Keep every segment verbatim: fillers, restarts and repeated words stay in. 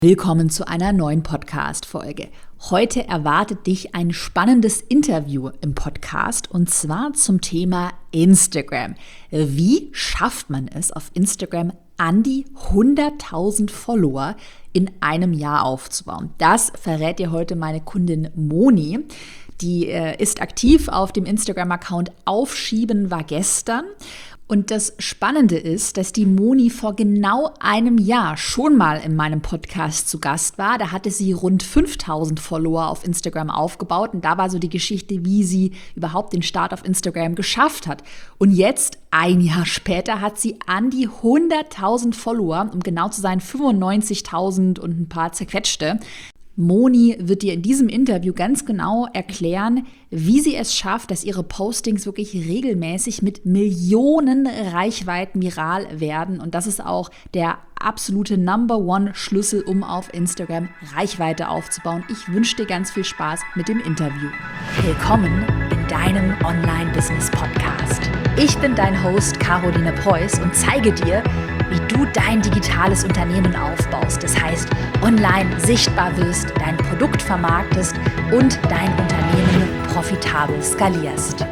Willkommen zu einer neuen Podcast-Folge. Heute erwartet dich ein spannendes Interview im Podcast und zwar zum Thema Instagram. Wie schafft man es auf Instagram, an die hunderttausend Follower in einem Jahr aufzubauen? Das verrät dir heute meine Kundin Moni. Die äh, ist aktiv auf dem Instagram-Account Aufschieben war gestern. Und das Spannende ist, dass die Moni vor genau einem Jahr schon mal in meinem Podcast zu Gast war. Da hatte sie rund fünftausend Follower auf Instagram aufgebaut. Und da war so die Geschichte, wie sie überhaupt den Start auf Instagram geschafft hat. Und jetzt, ein Jahr später, hat sie an die hunderttausend Follower, um genau zu sein fünfundneunzigtausend und ein paar zerquetschte. Moni wird dir in diesem Interview ganz genau erklären, wie sie es schafft, dass ihre Postings wirklich regelmäßig mit Millionen Reichweiten viral werden. Und das ist auch der absolute Number-One-Schlüssel, um auf Instagram Reichweite aufzubauen. Ich wünsche dir ganz viel Spaß mit dem Interview. Willkommen in deinem Online-Business-Podcast. Ich bin dein Host Caroline Preuß und zeige dir, wie du dein digitales Unternehmen aufbaust. Das heißt, online sichtbar wirst, dein Produkt vermarktest und dein Unternehmen profitabel skalierst.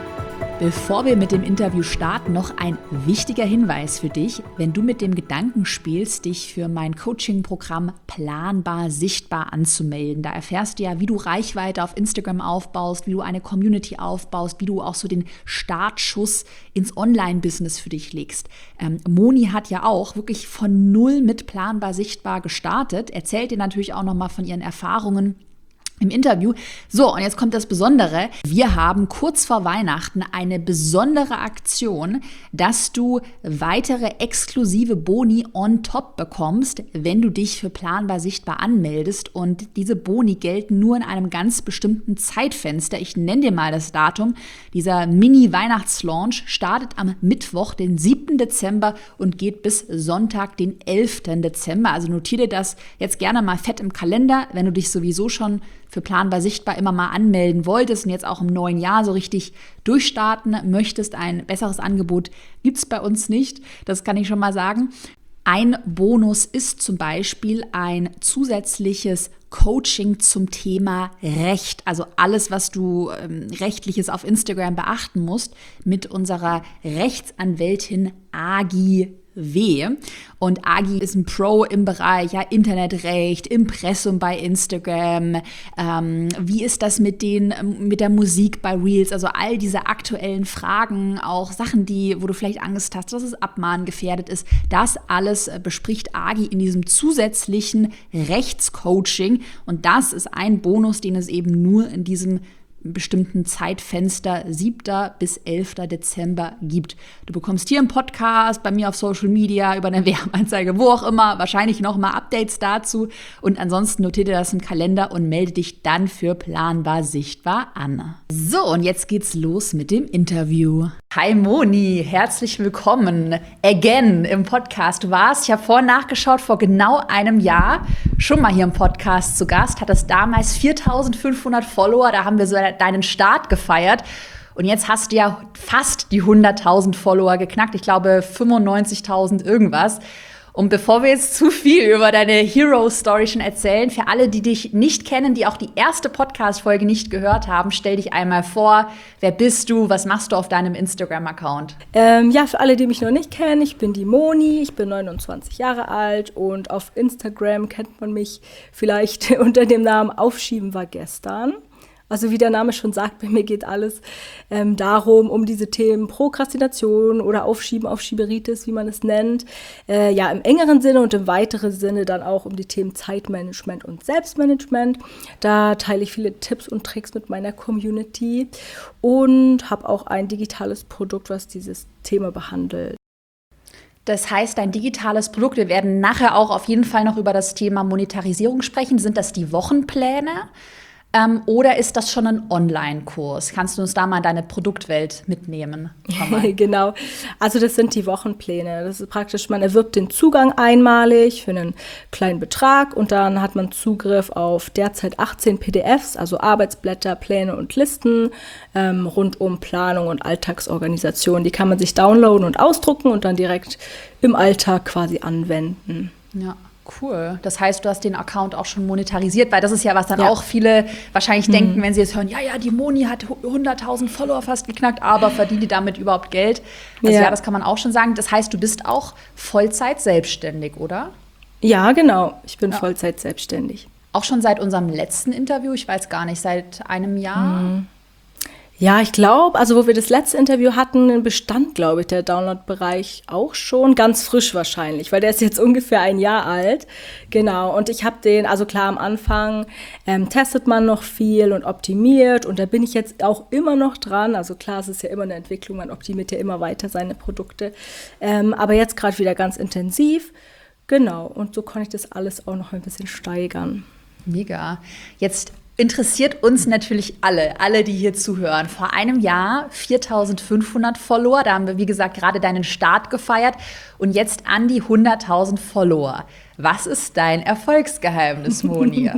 Bevor wir mit dem Interview starten, noch ein wichtiger Hinweis für dich. Wenn du mit dem Gedanken spielst, dich für mein Coaching-Programm Planbar Sichtbar anzumelden, da erfährst du ja, wie du Reichweite auf Instagram aufbaust, wie du eine Community aufbaust, wie du auch so den Startschuss ins Online-Business für dich legst. Ähm, Moni hat ja auch wirklich von null mit Planbar Sichtbar gestartet, erzählt dir natürlich auch nochmal von ihren Erfahrungen im Interview. So, und jetzt kommt das Besondere. Wir haben kurz vor Weihnachten eine besondere Aktion, dass du weitere exklusive Boni on top bekommst, wenn du dich für Planbar Sichtbar anmeldest. Und diese Boni gelten nur in einem ganz bestimmten Zeitfenster. Ich nenne dir mal das Datum. Dieser Mini-Weihnachtslaunch startet am Mittwoch, den siebten Dezember und geht bis Sonntag, den elften Dezember. Also notiere dir das jetzt gerne mal fett im Kalender, wenn du dich sowieso schon für Planbar Sichtbar immer mal anmelden wolltest und jetzt auch im neuen Jahr so richtig durchstarten möchtest. Ein besseres Angebot gibt es bei uns nicht, das kann ich schon mal sagen. Ein Bonus ist zum Beispiel ein zusätzliches Coaching zum Thema Recht, also alles, was du ähm, Rechtliches auf Instagram beachten musst, mit unserer Rechtsanwältin Agi W. Und Agi ist ein Pro im Bereich ja, Internetrecht, Impressum bei Instagram. Ähm, wie ist das mit, den, mit der Musik bei Reels? Also all diese aktuellen Fragen, auch Sachen, die, wo du vielleicht Angst hast, dass es abmahngefährdet ist. Das alles bespricht Agi in diesem zusätzlichen Rechtscoaching. Und das ist ein Bonus, den es eben nur in diesem bestimmten Zeitfenster siebten bis elften Dezember gibt. Du bekommst hier im Podcast, bei mir auf Social Media, über eine Werbeanzeige, wo auch immer, wahrscheinlich nochmal Updates dazu. Und ansonsten notiere dir das im Kalender und melde dich dann für Planbar Sichtbar an. So, und jetzt geht's los mit dem Interview. Hi Moni, herzlich willkommen again im Podcast. Du warst, ich habe vorhin nachgeschaut, vor genau einem Jahr schon mal hier im Podcast zu Gast, hattest damals viertausendfünfhundert Follower, da haben wir so deinen Start gefeiert. Und jetzt hast du ja fast die hunderttausend Follower geknackt. Ich glaube fünfundneunzigtausend irgendwas. Und bevor wir jetzt zu viel über deine Hero-Story schon erzählen, für alle, die dich nicht kennen, die auch die erste Podcast-Folge nicht gehört haben, stell dich einmal vor. Wer bist du? Was machst du auf deinem Instagram-Account? Ähm, ja, für alle, die mich noch nicht kennen, ich bin die Moni, ich bin neunundzwanzig Jahre alt und auf Instagram kennt man mich vielleicht unter dem Namen Aufschieben war gestern. Also wie der Name schon sagt, bei mir geht alles ähm, darum, um diese Themen Prokrastination oder Aufschieben, Aufschieberitis, wie man es nennt. Äh, ja, im engeren Sinne und im weiteren Sinne dann auch um die Themen Zeitmanagement und Selbstmanagement. Da teile ich viele Tipps und Tricks mit meiner Community und habe auch ein digitales Produkt, was dieses Thema behandelt. Das heißt, dein digitales Produkt, wir werden nachher auch auf jeden Fall noch über das Thema Monetarisierung sprechen. Sind das die Wochenpläne? Ähm, oder ist das schon ein Online-Kurs? Kannst du uns da mal in deine Produktwelt mitnehmen? Genau, also das sind die Wochenpläne. Das ist praktisch, man erwirbt den Zugang einmalig für einen kleinen Betrag und dann hat man Zugriff auf derzeit achtzehn P D Fs, also Arbeitsblätter, Pläne und Listen ähm, rund um Planung und Alltagsorganisation. Die kann man sich downloaden und ausdrucken und dann direkt im Alltag quasi anwenden. Ja. Cool. Das heißt, du hast den Account auch schon monetarisiert, weil das ist ja, was dann Ja. auch viele wahrscheinlich Mhm. denken, wenn sie jetzt hören, ja, ja, die Moni hat hunderttausend Follower fast geknackt, aber verdient die damit überhaupt Geld? Also ja. Ja. das kann man auch schon sagen. Das heißt, du bist auch Vollzeit selbstständig, oder? Ja, genau. Ich bin Ja. Vollzeit selbstständig. Auch schon seit unserem letzten Interview, ich weiß gar nicht, seit einem Jahr? Mhm. Ja, ich glaube, also wo wir das letzte Interview hatten, bestand, glaube ich, der Download-Bereich auch schon ganz frisch wahrscheinlich, weil der ist jetzt ungefähr ein Jahr alt. Genau, und ich habe den, also klar, am Anfang ähm, testet man noch viel und optimiert und da bin ich jetzt auch immer noch dran. Also klar, es ist ja immer eine Entwicklung, man optimiert ja immer weiter seine Produkte. Ähm, aber jetzt gerade wieder ganz intensiv. Genau, und so kann ich das alles auch noch ein bisschen steigern. Mega. Jetzt interessiert uns natürlich alle, alle, die hier zuhören. Vor einem Jahr viertausendfünfhundert Follower, da haben wir, wie gesagt, gerade deinen Start gefeiert und jetzt an die hunderttausend Follower. Was ist dein Erfolgsgeheimnis, Moni?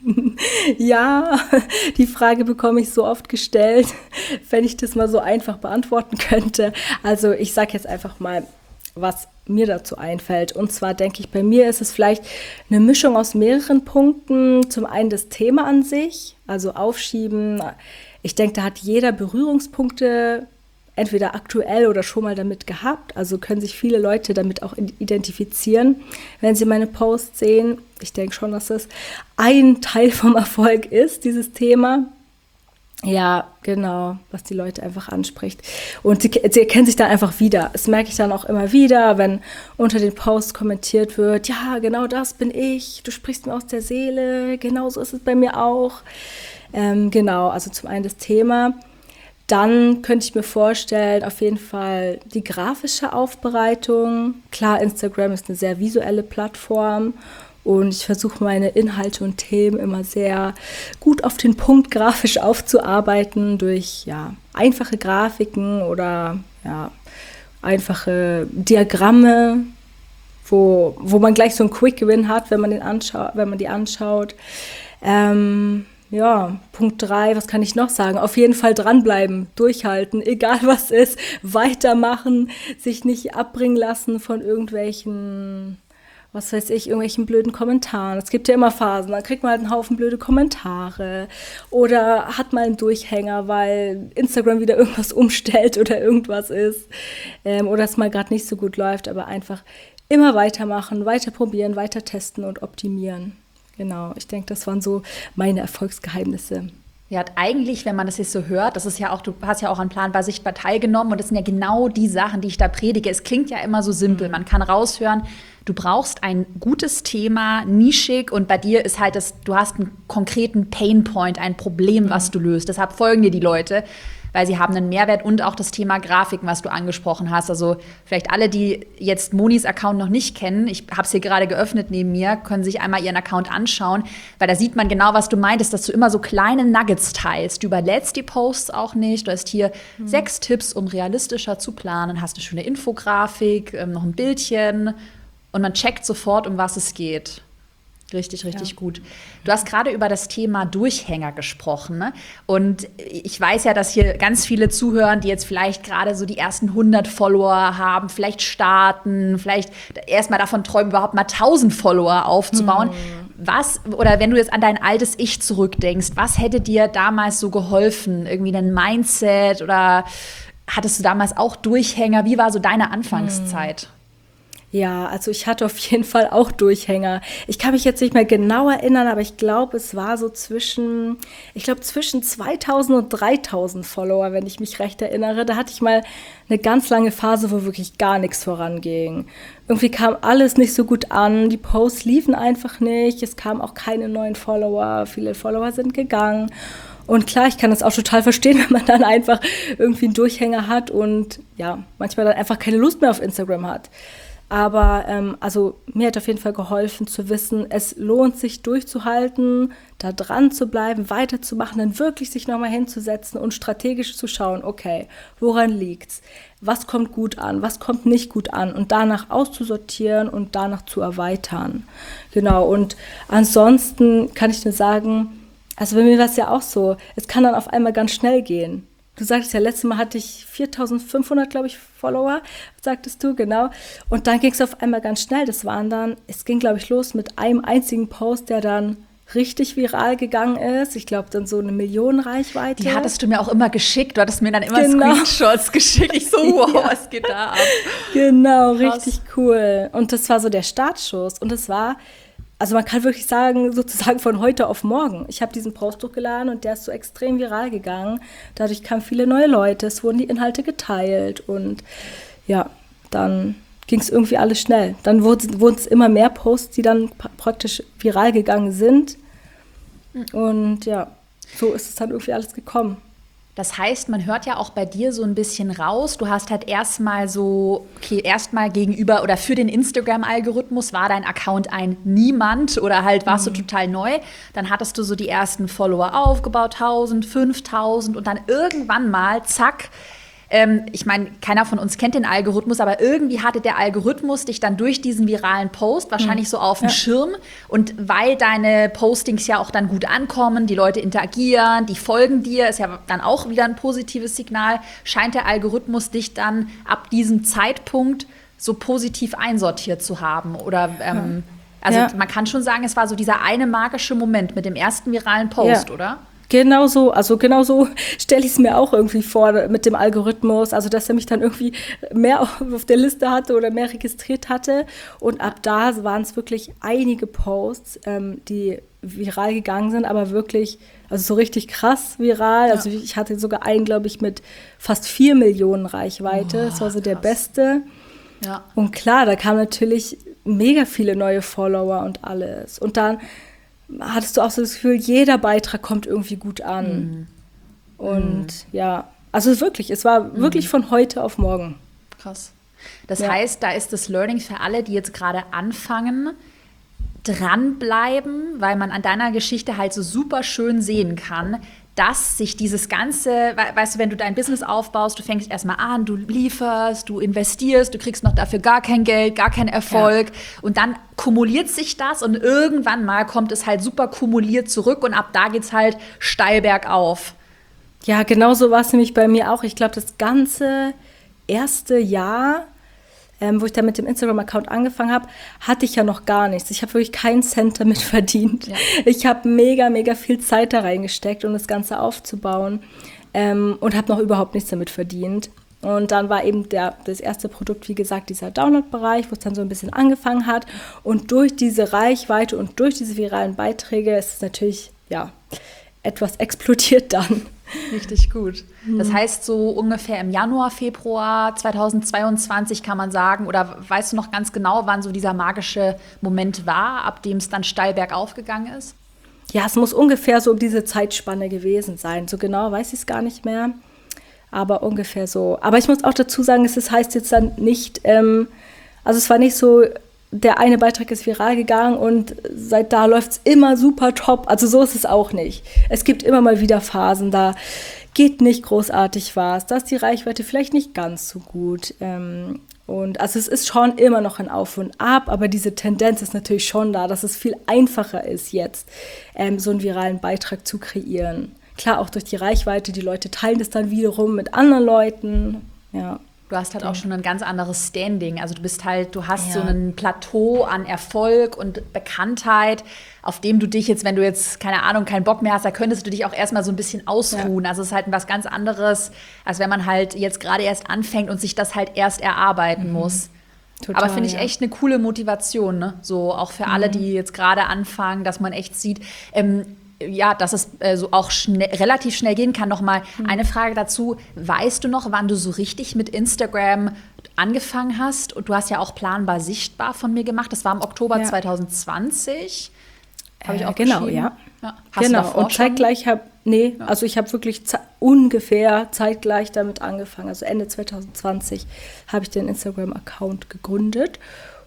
Ja, die Frage bekomme ich so oft gestellt, wenn ich das mal so einfach beantworten könnte. Also ich sage jetzt einfach mal, was mir dazu einfällt. Und zwar denke ich, bei mir ist es vielleicht eine Mischung aus mehreren Punkten. Zum einen das Thema an sich, also Aufschieben. Ich denke, da hat jeder Berührungspunkte, entweder aktuell oder schon mal damit gehabt. Also können sich viele Leute damit auch identifizieren, wenn sie meine Posts sehen. Ich denke schon, dass das ein Teil vom Erfolg ist, dieses Thema. Ja, genau, was die Leute einfach anspricht. Und sie, sie erkennen sich da einfach wieder. Das merke ich dann auch immer wieder, wenn unter den Posts kommentiert wird, ja, genau das bin ich, du sprichst mir aus der Seele, genau so ist es bei mir auch. Ähm, genau, also zum einen das Thema. Dann könnte ich mir vorstellen, auf jeden Fall die grafische Aufbereitung. Klar, Instagram ist eine sehr visuelle Plattform. Und ich versuche meine Inhalte und Themen immer sehr gut auf den Punkt grafisch aufzuarbeiten durch ja, einfache Grafiken oder ja, einfache Diagramme, wo, wo man gleich so einen Quick-Win hat, wenn man, den anschaut, wenn man die anschaut. Ähm, ja, Punkt drei, was kann ich noch sagen? Auf jeden Fall dranbleiben, durchhalten, egal was ist, weitermachen, sich nicht abbringen lassen von irgendwelchen... was weiß ich, irgendwelchen blöden Kommentaren. Es gibt ja immer Phasen, dann kriegt man halt einen Haufen blöde Kommentare oder hat mal einen Durchhänger, weil Instagram wieder irgendwas umstellt oder irgendwas ist ähm, oder es mal gerade nicht so gut läuft, aber einfach immer weitermachen, weiter probieren, weiter testen und optimieren. Genau, ich denke, das waren so meine Erfolgsgeheimnisse. Ja, eigentlich, wenn man das jetzt so hört, das ist ja auch, du hast ja auch an Planbar Sichtbar teilgenommen und das sind ja genau die Sachen, die ich da predige. Es klingt ja immer so simpel, man kann raushören, du brauchst ein gutes Thema, nischig und bei dir ist halt das, du hast einen konkreten Painpoint, ein Problem, was du löst. Deshalb folgen dir die Leute, weil sie haben einen Mehrwert und auch das Thema Grafiken, was du angesprochen hast. Also vielleicht alle, die jetzt Monis Account noch nicht kennen, ich habe es hier gerade geöffnet neben mir, können sich einmal ihren Account anschauen, weil da sieht man genau, was du meintest, dass du immer so kleine Nuggets teilst. Du überlädst die Posts auch nicht. Du hast hier mhm. sechs Tipps, um realistischer zu planen. Hast eine schöne Infografik, ähm, noch ein Bildchen und man checkt sofort, um was es geht. Richtig, richtig ja. gut. Du hast gerade über das Thema Durchhänger gesprochen, ne? Und ich weiß ja, dass hier ganz viele zuhören, die jetzt vielleicht gerade so die ersten hundert Follower haben, vielleicht starten, vielleicht erstmal davon träumen, überhaupt mal tausend Follower aufzubauen. Hm. Was, oder wenn du jetzt an dein altes Ich zurückdenkst, was hätte dir damals so geholfen? Irgendwie ein Mindset oder hattest du damals auch Durchhänger? Wie war so deine Anfangszeit? Hm. Ja, also ich hatte auf jeden Fall auch Durchhänger. Ich kann mich jetzt nicht mehr genau erinnern, aber ich glaube, es war so zwischen, ich glaube zwischen zweitausend und dreitausend Follower, wenn ich mich recht erinnere. Da hatte ich mal eine ganz lange Phase, wo wirklich gar nichts voranging. Irgendwie kam alles nicht so gut an, die Posts liefen einfach nicht, es kamen auch keine neuen Follower, viele Follower sind gegangen. Und klar, ich kann das auch total verstehen, wenn man dann einfach irgendwie einen Durchhänger hat und ja, manchmal dann einfach keine Lust mehr auf Instagram hat. Aber ähm, also mir hat auf jeden Fall geholfen zu wissen, es lohnt sich durchzuhalten, da dran zu bleiben, weiterzumachen, dann wirklich sich nochmal hinzusetzen und strategisch zu schauen, okay, woran liegt's? Was kommt gut an, was kommt nicht gut an und danach auszusortieren und danach zu erweitern. Genau, und ansonsten kann ich nur sagen, also bei mir war es ja auch so, es kann dann auf einmal ganz schnell gehen. Du sagtest ja, letztes Mal hatte ich viertausendfünfhundert, glaube ich, Follower, sagtest du, genau. Und dann ging es auf einmal ganz schnell. Das waren dann, es ging, glaube ich, los mit einem einzigen Post, der dann richtig viral gegangen ist. Ich glaube, dann so eine Millionenreichweite. Die hattest du mir auch immer geschickt. Du hattest mir dann immer genau. Screenshots geschickt. Ich so, wow, ja. was geht da ab? Genau, krass. Richtig cool. Und das war so der Startschuss. Und das war, also man kann wirklich sagen, sozusagen von heute auf morgen. Ich habe diesen Post hochgeladen und der ist so extrem viral gegangen. Dadurch kamen viele neue Leute, es wurden die Inhalte geteilt und ja, dann ging es irgendwie alles schnell. Dann wurden es immer mehr Posts, die dann pra- praktisch viral gegangen sind. Und ja, so ist es dann irgendwie alles gekommen. Das heißt, man hört ja auch bei dir so ein bisschen raus, du hast halt erstmal so, okay, erstmal gegenüber oder für den Instagram-Algorithmus war dein Account ein Niemand oder halt warst mhm. du total neu. Dann hattest du so die ersten Follower aufgebaut, tausend, fünftausend und dann irgendwann mal, zack, Ähm, ich meine, keiner von uns kennt den Algorithmus, aber irgendwie hatte der Algorithmus dich dann durch diesen viralen Post wahrscheinlich mhm. so auf dem ja. Schirm. Und weil deine Postings ja auch dann gut ankommen, die Leute interagieren, die folgen dir, ist ja dann auch wieder ein positives Signal, scheint der Algorithmus dich dann ab diesem Zeitpunkt so positiv einsortiert zu haben. Oder ähm, ja. also ja. man kann schon sagen, es war so dieser eine magische Moment mit dem ersten viralen Post, ja. oder? Genau so, also genau so stelle ich es mir auch irgendwie vor mit dem Algorithmus, also dass er mich dann irgendwie mehr auf der Liste hatte oder mehr registriert hatte und ab da waren es wirklich einige Posts, ähm, die viral gegangen sind, aber wirklich, also so richtig krass viral, ja. also ich hatte sogar einen, glaube ich, mit fast vier Millionen Reichweite, oh, das war so der krass. Beste ja. und klar, da kamen natürlich mega viele neue Follower und alles und dann hattest du auch so das Gefühl, jeder Beitrag kommt irgendwie gut an. Mhm. Und mhm. ja, also wirklich, es war mhm. wirklich von heute auf morgen. Krass. Das ja. heißt, da ist das Learning für alle, die jetzt gerade anfangen, dranbleiben, weil man an deiner Geschichte halt so super schön sehen kann, dass sich dieses ganze, weißt du, wenn du dein Business aufbaust, du fängst erstmal an, du lieferst, du investierst, du kriegst noch dafür gar kein Geld, gar keinen Erfolg ja. und dann kumuliert sich das und irgendwann mal kommt es halt super kumuliert zurück und ab da geht's halt steil bergauf. Ja, genau so war es nämlich bei mir auch. Ich glaube, das ganze erste Jahr, Ähm, wo ich dann mit dem Instagram-Account angefangen habe, hatte ich ja noch gar nichts. Ich habe wirklich keinen Cent damit verdient. Ja. Ich habe mega, mega viel Zeit da reingesteckt, um das Ganze aufzubauen ähm, und habe noch überhaupt nichts damit verdient. Und dann war eben der, das erste Produkt, wie gesagt, dieser Download-Bereich, wo es dann so ein bisschen angefangen hat. Und durch diese Reichweite und durch diese viralen Beiträge ist es natürlich, ja, etwas explodiert dann. Richtig gut. Das heißt, so ungefähr im Januar, Februar zweitausendzweiundzwanzig kann man sagen, oder weißt du noch ganz genau, wann so dieser magische Moment war, ab dem es dann steil bergauf gegangen ist? Ja, es muss ungefähr so um diese Zeitspanne gewesen sein. So genau weiß ich es gar nicht mehr, aber ungefähr so. Aber ich muss auch dazu sagen, es heißt jetzt dann nicht, ähm, also es war nicht so, der eine Beitrag ist viral gegangen und seit da läuft es immer super top. Also so ist es auch nicht. Es gibt immer mal wieder Phasen, da geht nicht großartig was. Da ist die Reichweite vielleicht nicht ganz so gut. Ähm, und also es ist schon immer noch ein Auf und Ab, aber diese Tendenz ist natürlich schon da, dass es viel einfacher ist jetzt, ähm, so einen viralen Beitrag zu kreieren. Klar, auch durch die Reichweite, die Leute teilen das dann wiederum mit anderen Leuten, ja. Du hast halt auch schon ein ganz anderes Standing. Also du bist halt, du hast ja. so ein Plateau an Erfolg und Bekanntheit, auf dem du dich jetzt, wenn du jetzt, keine Ahnung, keinen Bock mehr hast, da könntest du dich auch erstmal so ein bisschen ausruhen. Ja. Also es ist halt was ganz anderes, als wenn man halt jetzt gerade erst anfängt und sich das halt erst erarbeiten mhm. muss. Total, aber finde ich ja. echt eine coole Motivation, ne? So auch für mhm. alle, die jetzt gerade anfangen, dass man echt sieht, ähm, ja, dass es äh, so auch schnell, relativ schnell gehen kann. Noch mal mhm. eine Frage dazu. Weißt du noch, wann du so richtig mit Instagram angefangen hast? Und du hast ja auch planbar sichtbar von mir gemacht. Das war im Oktober ja. zweitausendzwanzig. Habe ich auch äh, Genau, geschrieben. ja. ja. Hast genau. du davor Und zeitgleich habe, nee, ja. also ich habe wirklich ze- ungefähr zeitgleich damit angefangen. Also Ende zweitausendzwanzig habe ich den Instagram-Account gegründet.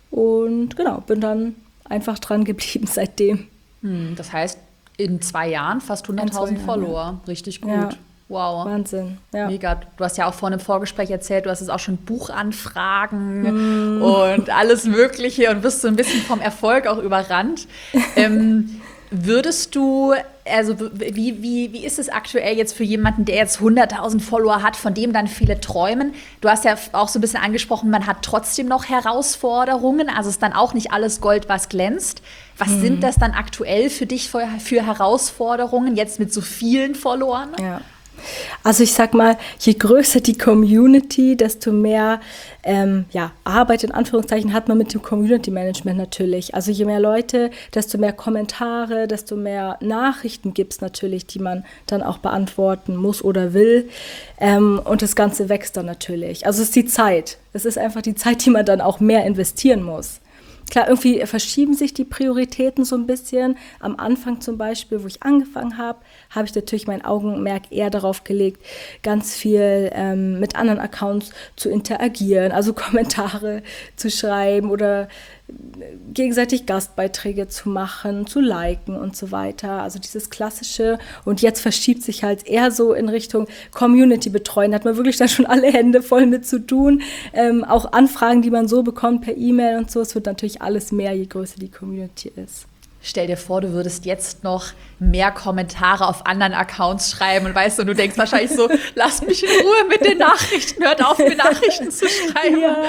Und genau, bin dann einfach dran geblieben seitdem. Hm, das heißt, in zwei Jahren fast hunderttausend Follower. Ja. Richtig gut. Ja. Wow. Wahnsinn, ja. Mega. Du hast ja auch vor einem Vorgespräch erzählt, du hast jetzt auch schon Buchanfragen mm. und alles Mögliche und bist so ein bisschen vom Erfolg auch überrannt. ähm, würdest du, also wie, wie, wie ist es aktuell jetzt für jemanden, der jetzt hunderttausend Follower hat, von dem dann viele träumen? Du hast ja auch so ein bisschen angesprochen, man hat trotzdem noch Herausforderungen, also ist dann auch nicht alles Gold, was glänzt. Was mm. sind das dann aktuell für dich für, für Herausforderungen, jetzt mit so vielen Followern? Ja. Also ich sag mal, je größer die Community, desto mehr ähm, ja, Arbeit in Anführungszeichen hat man mit dem Community Management natürlich. Also je mehr Leute, desto mehr Kommentare, desto mehr Nachrichten gibt es natürlich, die man dann auch beantworten muss oder will. Ähm, und das Ganze wächst dann natürlich. Also es ist die Zeit. Es ist einfach die Zeit, die man dann auch mehr investieren muss. Klar, irgendwie verschieben sich die Prioritäten so ein bisschen. Am Anfang zum Beispiel, wo ich angefangen habe, habe ich natürlich mein Augenmerk eher darauf gelegt, ganz viel ähm, mit anderen Accounts zu interagieren, also Kommentare zu schreiben oder gegenseitig Gastbeiträge zu machen, zu liken und so weiter. Also dieses Klassische. Und jetzt verschiebt sich halt eher so in Richtung Community betreuen. Da hat man wirklich dann schon alle Hände voll mit zu tun. Ähm, auch Anfragen, die man so bekommt per E-Mail und so. Es wird natürlich alles mehr, je größer die Community ist. Stell dir vor, du würdest jetzt noch mehr Kommentare auf anderen Accounts schreiben und weißt du, du denkst wahrscheinlich so, lasst mich in Ruhe mit den Nachrichten, hört auf, mir Nachrichten zu schreiben. Ja,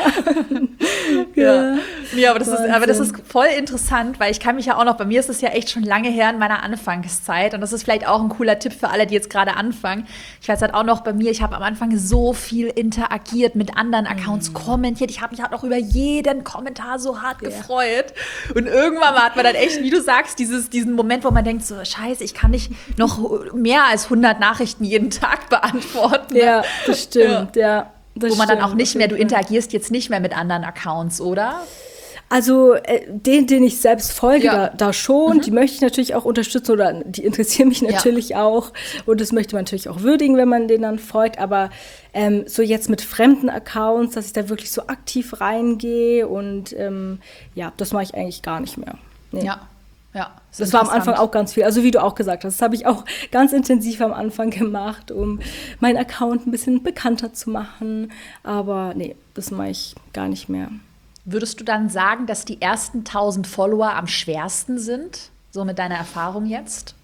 ja. ja aber, das ist, aber das ist voll interessant, weil ich kann mich ja auch noch, bei mir ist es ja echt schon lange her in meiner Anfangszeit und das ist vielleicht auch ein cooler Tipp für alle, die jetzt gerade anfangen. Ich weiß halt auch noch bei mir, ich habe am Anfang so viel interagiert mit anderen Accounts, mhm. kommentiert, ich habe mich halt auch über jeden Kommentar so hart ja. gefreut und irgendwann mal hat man dann echt, wie du sagst, dieses, diesen Moment, wo man denkt so, scheiße, ich kann nicht noch mehr als hundert Nachrichten jeden Tag beantworten. Ja, das stimmt, ja. ja das wo man stimmt, dann auch nicht mehr, du interagierst jetzt nicht mehr mit anderen Accounts, oder? Also äh, den, den ich selbst folge, ja. da, da schon, mhm. die möchte ich natürlich auch unterstützen oder die interessieren mich natürlich ja. auch und das möchte man natürlich auch würdigen, wenn man denen dann folgt, aber ähm, so jetzt mit fremden Accounts, dass ich da wirklich so aktiv reingehe und ähm, ja, das mache ich eigentlich gar nicht mehr. Nee. Ja. Ja, das, das war am Anfang auch ganz viel, also wie du auch gesagt hast, das habe ich auch ganz intensiv am Anfang gemacht, um meinen Account ein bisschen bekannter zu machen, aber nee, das mache ich gar nicht mehr. Würdest du dann sagen, dass die ersten tausend Follower am schwersten sind, so mit deiner Erfahrung jetzt?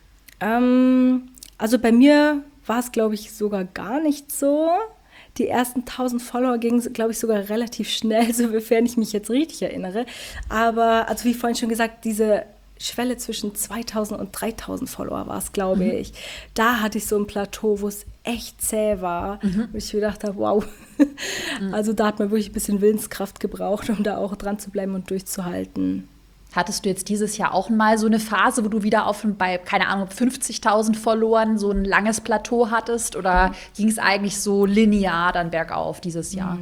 Ähm, also bei mir war es, glaube ich, sogar gar nicht so. Die ersten tausend Follower gingen, glaube ich, sogar relativ schnell, sofern ich mich jetzt richtig erinnere. Aber, also wie vorhin schon gesagt, diese Schwelle zwischen zweitausend und dreitausend Follower war es, glaube mhm. ich. Da hatte ich so ein Plateau, wo es echt zäh war. Mhm. Und ich gedacht habe, wow. Mhm. Also da hat man wirklich ein bisschen Willenskraft gebraucht, um da auch dran zu bleiben und durchzuhalten. Hattest du jetzt dieses Jahr auch mal so eine Phase, wo du wieder auf bei, keine Ahnung, fünfzigtausend Followern so ein langes Plateau hattest? Oder mhm. ging es eigentlich so linear dann bergauf dieses Jahr?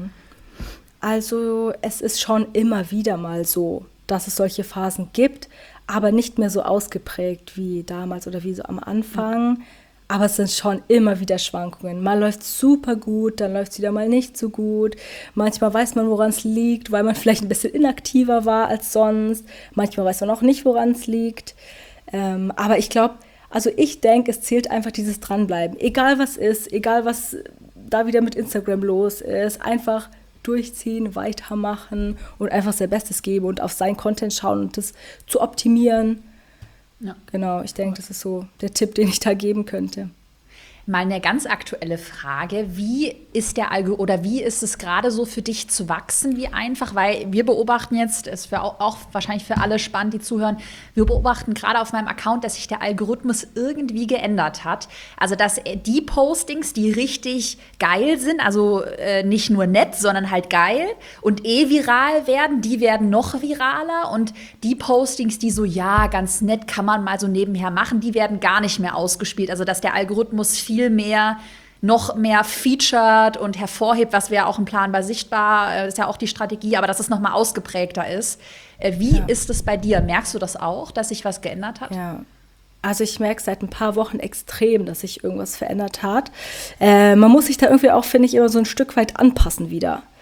Also es ist schon immer wieder mal so, dass es solche Phasen gibt, aber nicht mehr so ausgeprägt wie damals oder wie so am Anfang. Mhm. Aber es sind schon immer wieder Schwankungen. Mal läuft es super gut, dann läuft es wieder mal nicht so gut. Manchmal weiß man, woran es liegt, weil man vielleicht ein bisschen inaktiver war als sonst. Manchmal weiß man auch nicht, woran es liegt. Ähm, aber ich glaube, also ich denke, es zählt einfach dieses Dranbleiben. Egal was ist, egal was da wieder mit Instagram los ist, einfach durchziehen, weitermachen und einfach sein Bestes geben und auf seinen Content schauen und das zu optimieren. Ja. Genau, ich denke, das ist so der Tipp, den ich da geben könnte. Mal eine ganz aktuelle Frage. Wie ist der Algo oder wie ist es gerade so für dich zu wachsen? Wie einfach? Weil wir beobachten jetzt, ist für auch, auch wahrscheinlich für alle spannend, die zuhören, wir beobachten gerade auf meinem Account, dass sich der Algorithmus irgendwie geändert hat. Also, dass die Postings, die richtig geil sind, also äh, nicht nur nett, sondern halt geil und eh viral werden, die werden noch viraler. Und die Postings, die so, ja, ganz nett kann man mal so nebenher machen, die werden gar nicht mehr ausgespielt. Also, dass der Algorithmus viel mehr, noch mehr featured und hervorhebt, was wäre auch im Plan bei sichtbar, das ist ja auch die Strategie, aber dass es noch mal ausgeprägter ist. Wie ja. ist es bei dir? Merkst du das auch, dass sich was geändert hat? Ja, also ich merke seit ein paar Wochen extrem, dass sich irgendwas verändert hat. Äh, man muss sich da irgendwie auch, finde ich, immer so ein Stück weit anpassen wieder.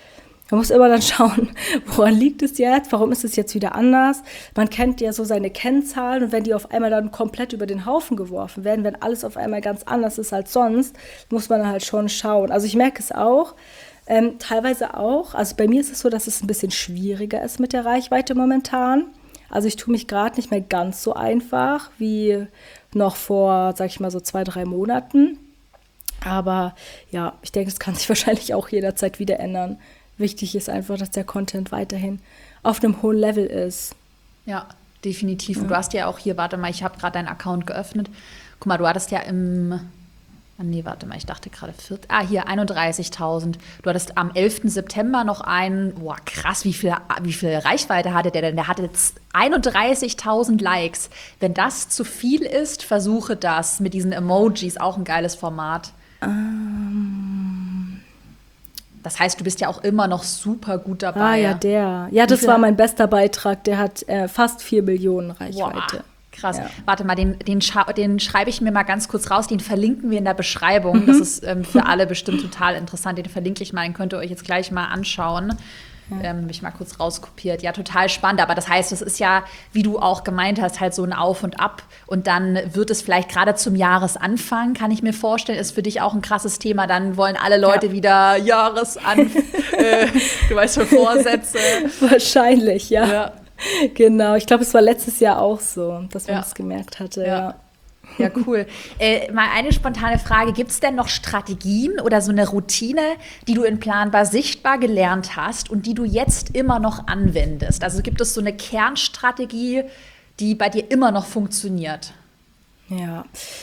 Man muss immer dann schauen, woran liegt es jetzt, warum ist es jetzt wieder anders. Man kennt ja so seine Kennzahlen und wenn die auf einmal dann komplett über den Haufen geworfen werden, wenn alles auf einmal ganz anders ist als sonst, muss man halt schon schauen. Also ich merke es auch, ähm, teilweise auch, also bei mir ist es so, dass es ein bisschen schwieriger ist mit der Reichweite momentan. Also ich tue mich gerade nicht mehr ganz so einfach wie noch vor, sag ich mal, so zwei, drei Monaten. Aber ja, ich denke, es kann sich wahrscheinlich auch jederzeit wieder ändern. Wichtig ist einfach, dass der Content weiterhin auf einem hohen Level ist. Ja, definitiv. Und du hast ja auch hier, warte mal, ich habe gerade deinen Account geöffnet. Guck mal, du hattest ja im, ah, nee, warte mal, ich dachte gerade, vier, ah, hier, einunddreißigtausend. Du hattest am elften September noch einen, boah, krass, wie viel, wie viel Reichweite hatte der denn? Der hatte jetzt einunddreißigtausend Likes. Wenn das zu viel ist, versuche das mit diesen Emojis, auch ein geiles Format. Ähm. Das heißt, du bist ja auch immer noch super gut dabei. Ah ja, der. Ja, das war mein bester Beitrag. Der hat äh, fast vier Millionen Reichweite. Wow, krass. Ja. Warte mal, den, den, scha- den schreibe ich mir mal ganz kurz raus. Den verlinken wir in der Beschreibung. Das ist ähm, für alle bestimmt total interessant. Den verlinke ich mal. Den könnt ihr euch jetzt gleich mal anschauen. Ja. Ähm, habe ich mal kurz rauskopiert. Ja, total spannend. Aber das heißt, das ist ja, wie du auch gemeint hast, halt so ein Auf und Ab. Und dann wird es vielleicht gerade zum Jahresanfang, kann ich mir vorstellen, ist für dich auch ein krasses Thema. Dann wollen alle Leute ja. wieder Jahresanfang, äh, du weißt schon, Vorsätze. Wahrscheinlich, ja. ja. Genau. Ich glaube, es war letztes Jahr auch so, dass man ja. das gemerkt hatte. Ja. ja. Ja, cool. Äh, mal eine spontane Frage. Gibt es denn noch Strategien oder so eine Routine, die du in Planbar sichtbar gelernt hast und die du jetzt immer noch anwendest? Also gibt es so eine Kernstrategie, die bei dir immer noch funktioniert? Ja,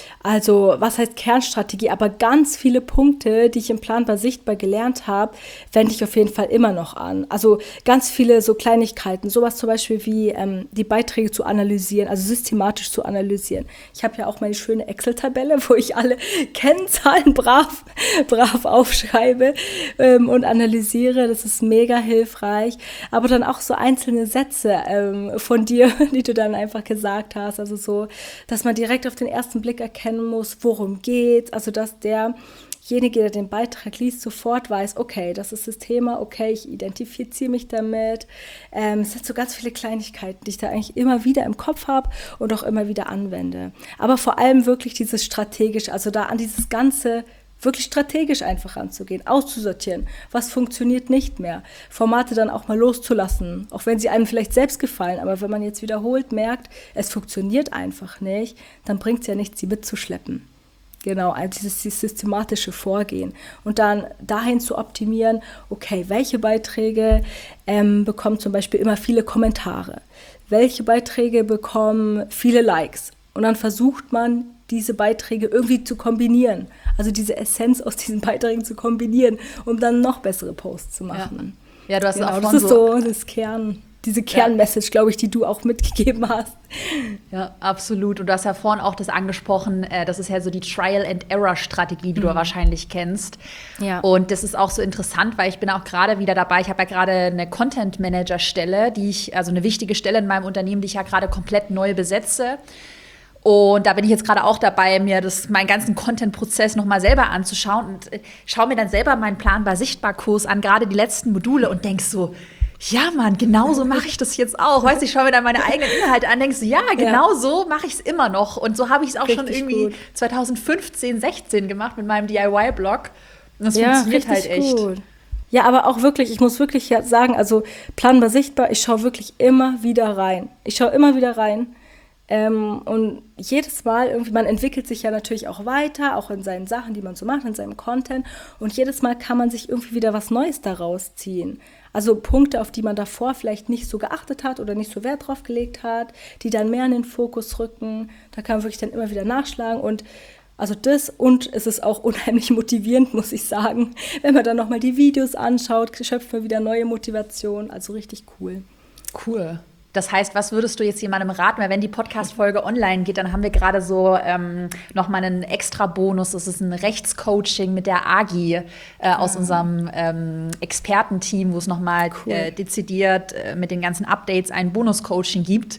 also was heißt Kernstrategie? Aber ganz viele Punkte, die ich im Planbar sichtbar gelernt habe, wende ich auf jeden Fall immer noch an. Also ganz viele so Kleinigkeiten, sowas zum Beispiel wie ähm, die Beiträge zu analysieren, also systematisch zu analysieren. Ich habe ja auch meine schöne Excel-Tabelle, wo ich alle Kennzahlen brav, brav aufschreibe ähm, und analysiere. Das ist mega hilfreich. Aber dann auch so einzelne Sätze ähm, von dir, die du dann einfach gesagt hast. Also so, dass man direkt auf den ersten Blick erkennen muss, worum geht's. Also dass derjenige, der den Beitrag liest, sofort weiß, okay, das ist das Thema, okay, ich identifiziere mich damit. Ähm, es sind so ganz viele Kleinigkeiten, die ich da eigentlich immer wieder im Kopf habe und auch immer wieder anwende. Aber vor allem wirklich dieses strategisch, also da an dieses Ganze wirklich strategisch einfach anzugehen, auszusortieren, was funktioniert nicht mehr, Formate dann auch mal loszulassen, auch wenn sie einem vielleicht selbst gefallen, aber wenn man jetzt wiederholt merkt, es funktioniert einfach nicht, dann bringt es ja nichts, sie mitzuschleppen. Genau, dieses, dieses systematische Vorgehen und dann dahin zu optimieren, okay, welche Beiträge ähm, bekommen zum Beispiel immer viele Kommentare, welche Beiträge bekommen viele Likes und dann versucht man, diese Beiträge irgendwie zu kombinieren, also diese Essenz aus diesen Beiträgen zu kombinieren, um dann noch bessere Posts zu machen. Ja, ja du hast genau, auch das ist so das Kern, diese Kernmessage, ja. glaube ich, die du auch mitgegeben hast. Ja, absolut. Und du hast ja vorhin auch das angesprochen, äh, das ist ja so die Trial-and-Error-Strategie, die mhm. du wahrscheinlich kennst. Ja. Und das ist auch so interessant, weil ich bin auch gerade wieder dabei, ich habe ja gerade eine Content-Manager-Stelle, die ich, also eine wichtige Stelle in meinem Unternehmen, die ich ja gerade komplett neu besetze. Und da bin ich jetzt gerade auch dabei, mir das, meinen ganzen Content-Prozess nochmal selber anzuschauen und äh, schaue mir dann selber meinen Planbar-Sichtbar-Kurs an, gerade die letzten Module und denk so, ja Mann, genau so mache ich das jetzt auch. Weißt du, ich schaue mir dann meine eigenen Inhalte an, denkst du, ja, genau ja. so mache ich es immer noch. Und so habe ich es auch richtig schon irgendwie gut. zwanzig fünfzehn, sechzehn gemacht mit meinem D I Y-Blog. Und das ja, funktioniert halt echt. Gut. Ja, aber auch wirklich, ich muss wirklich sagen, also Planbar sichtbar, ich schaue wirklich immer wieder rein. Ich schaue immer wieder rein. Ähm, und jedes Mal irgendwie, man entwickelt sich ja natürlich auch weiter, auch in seinen Sachen, die man so macht, in seinem Content. Und jedes Mal kann man sich irgendwie wieder was Neues daraus ziehen. Also Punkte, auf die man davor vielleicht nicht so geachtet hat oder nicht so Wert drauf gelegt hat, die dann mehr in den Fokus rücken. Da kann man wirklich dann immer wieder nachschlagen. Und also das, und es ist auch unheimlich motivierend, muss ich sagen. Wenn man dann nochmal die Videos anschaut, schöpft man wieder neue Motivation. Also richtig cool. Cool. Das heißt, was würdest du jetzt jemandem raten? Weil wenn die Podcast-Folge online geht, dann haben wir gerade so ähm, nochmal einen extra Bonus. Das ist ein Rechtscoaching mit der Agi äh, aus ah. unserem ähm, Expertenteam, wo es nochmal cool. äh, dezidiert äh, mit den ganzen Updates ein Bonus-Coaching gibt.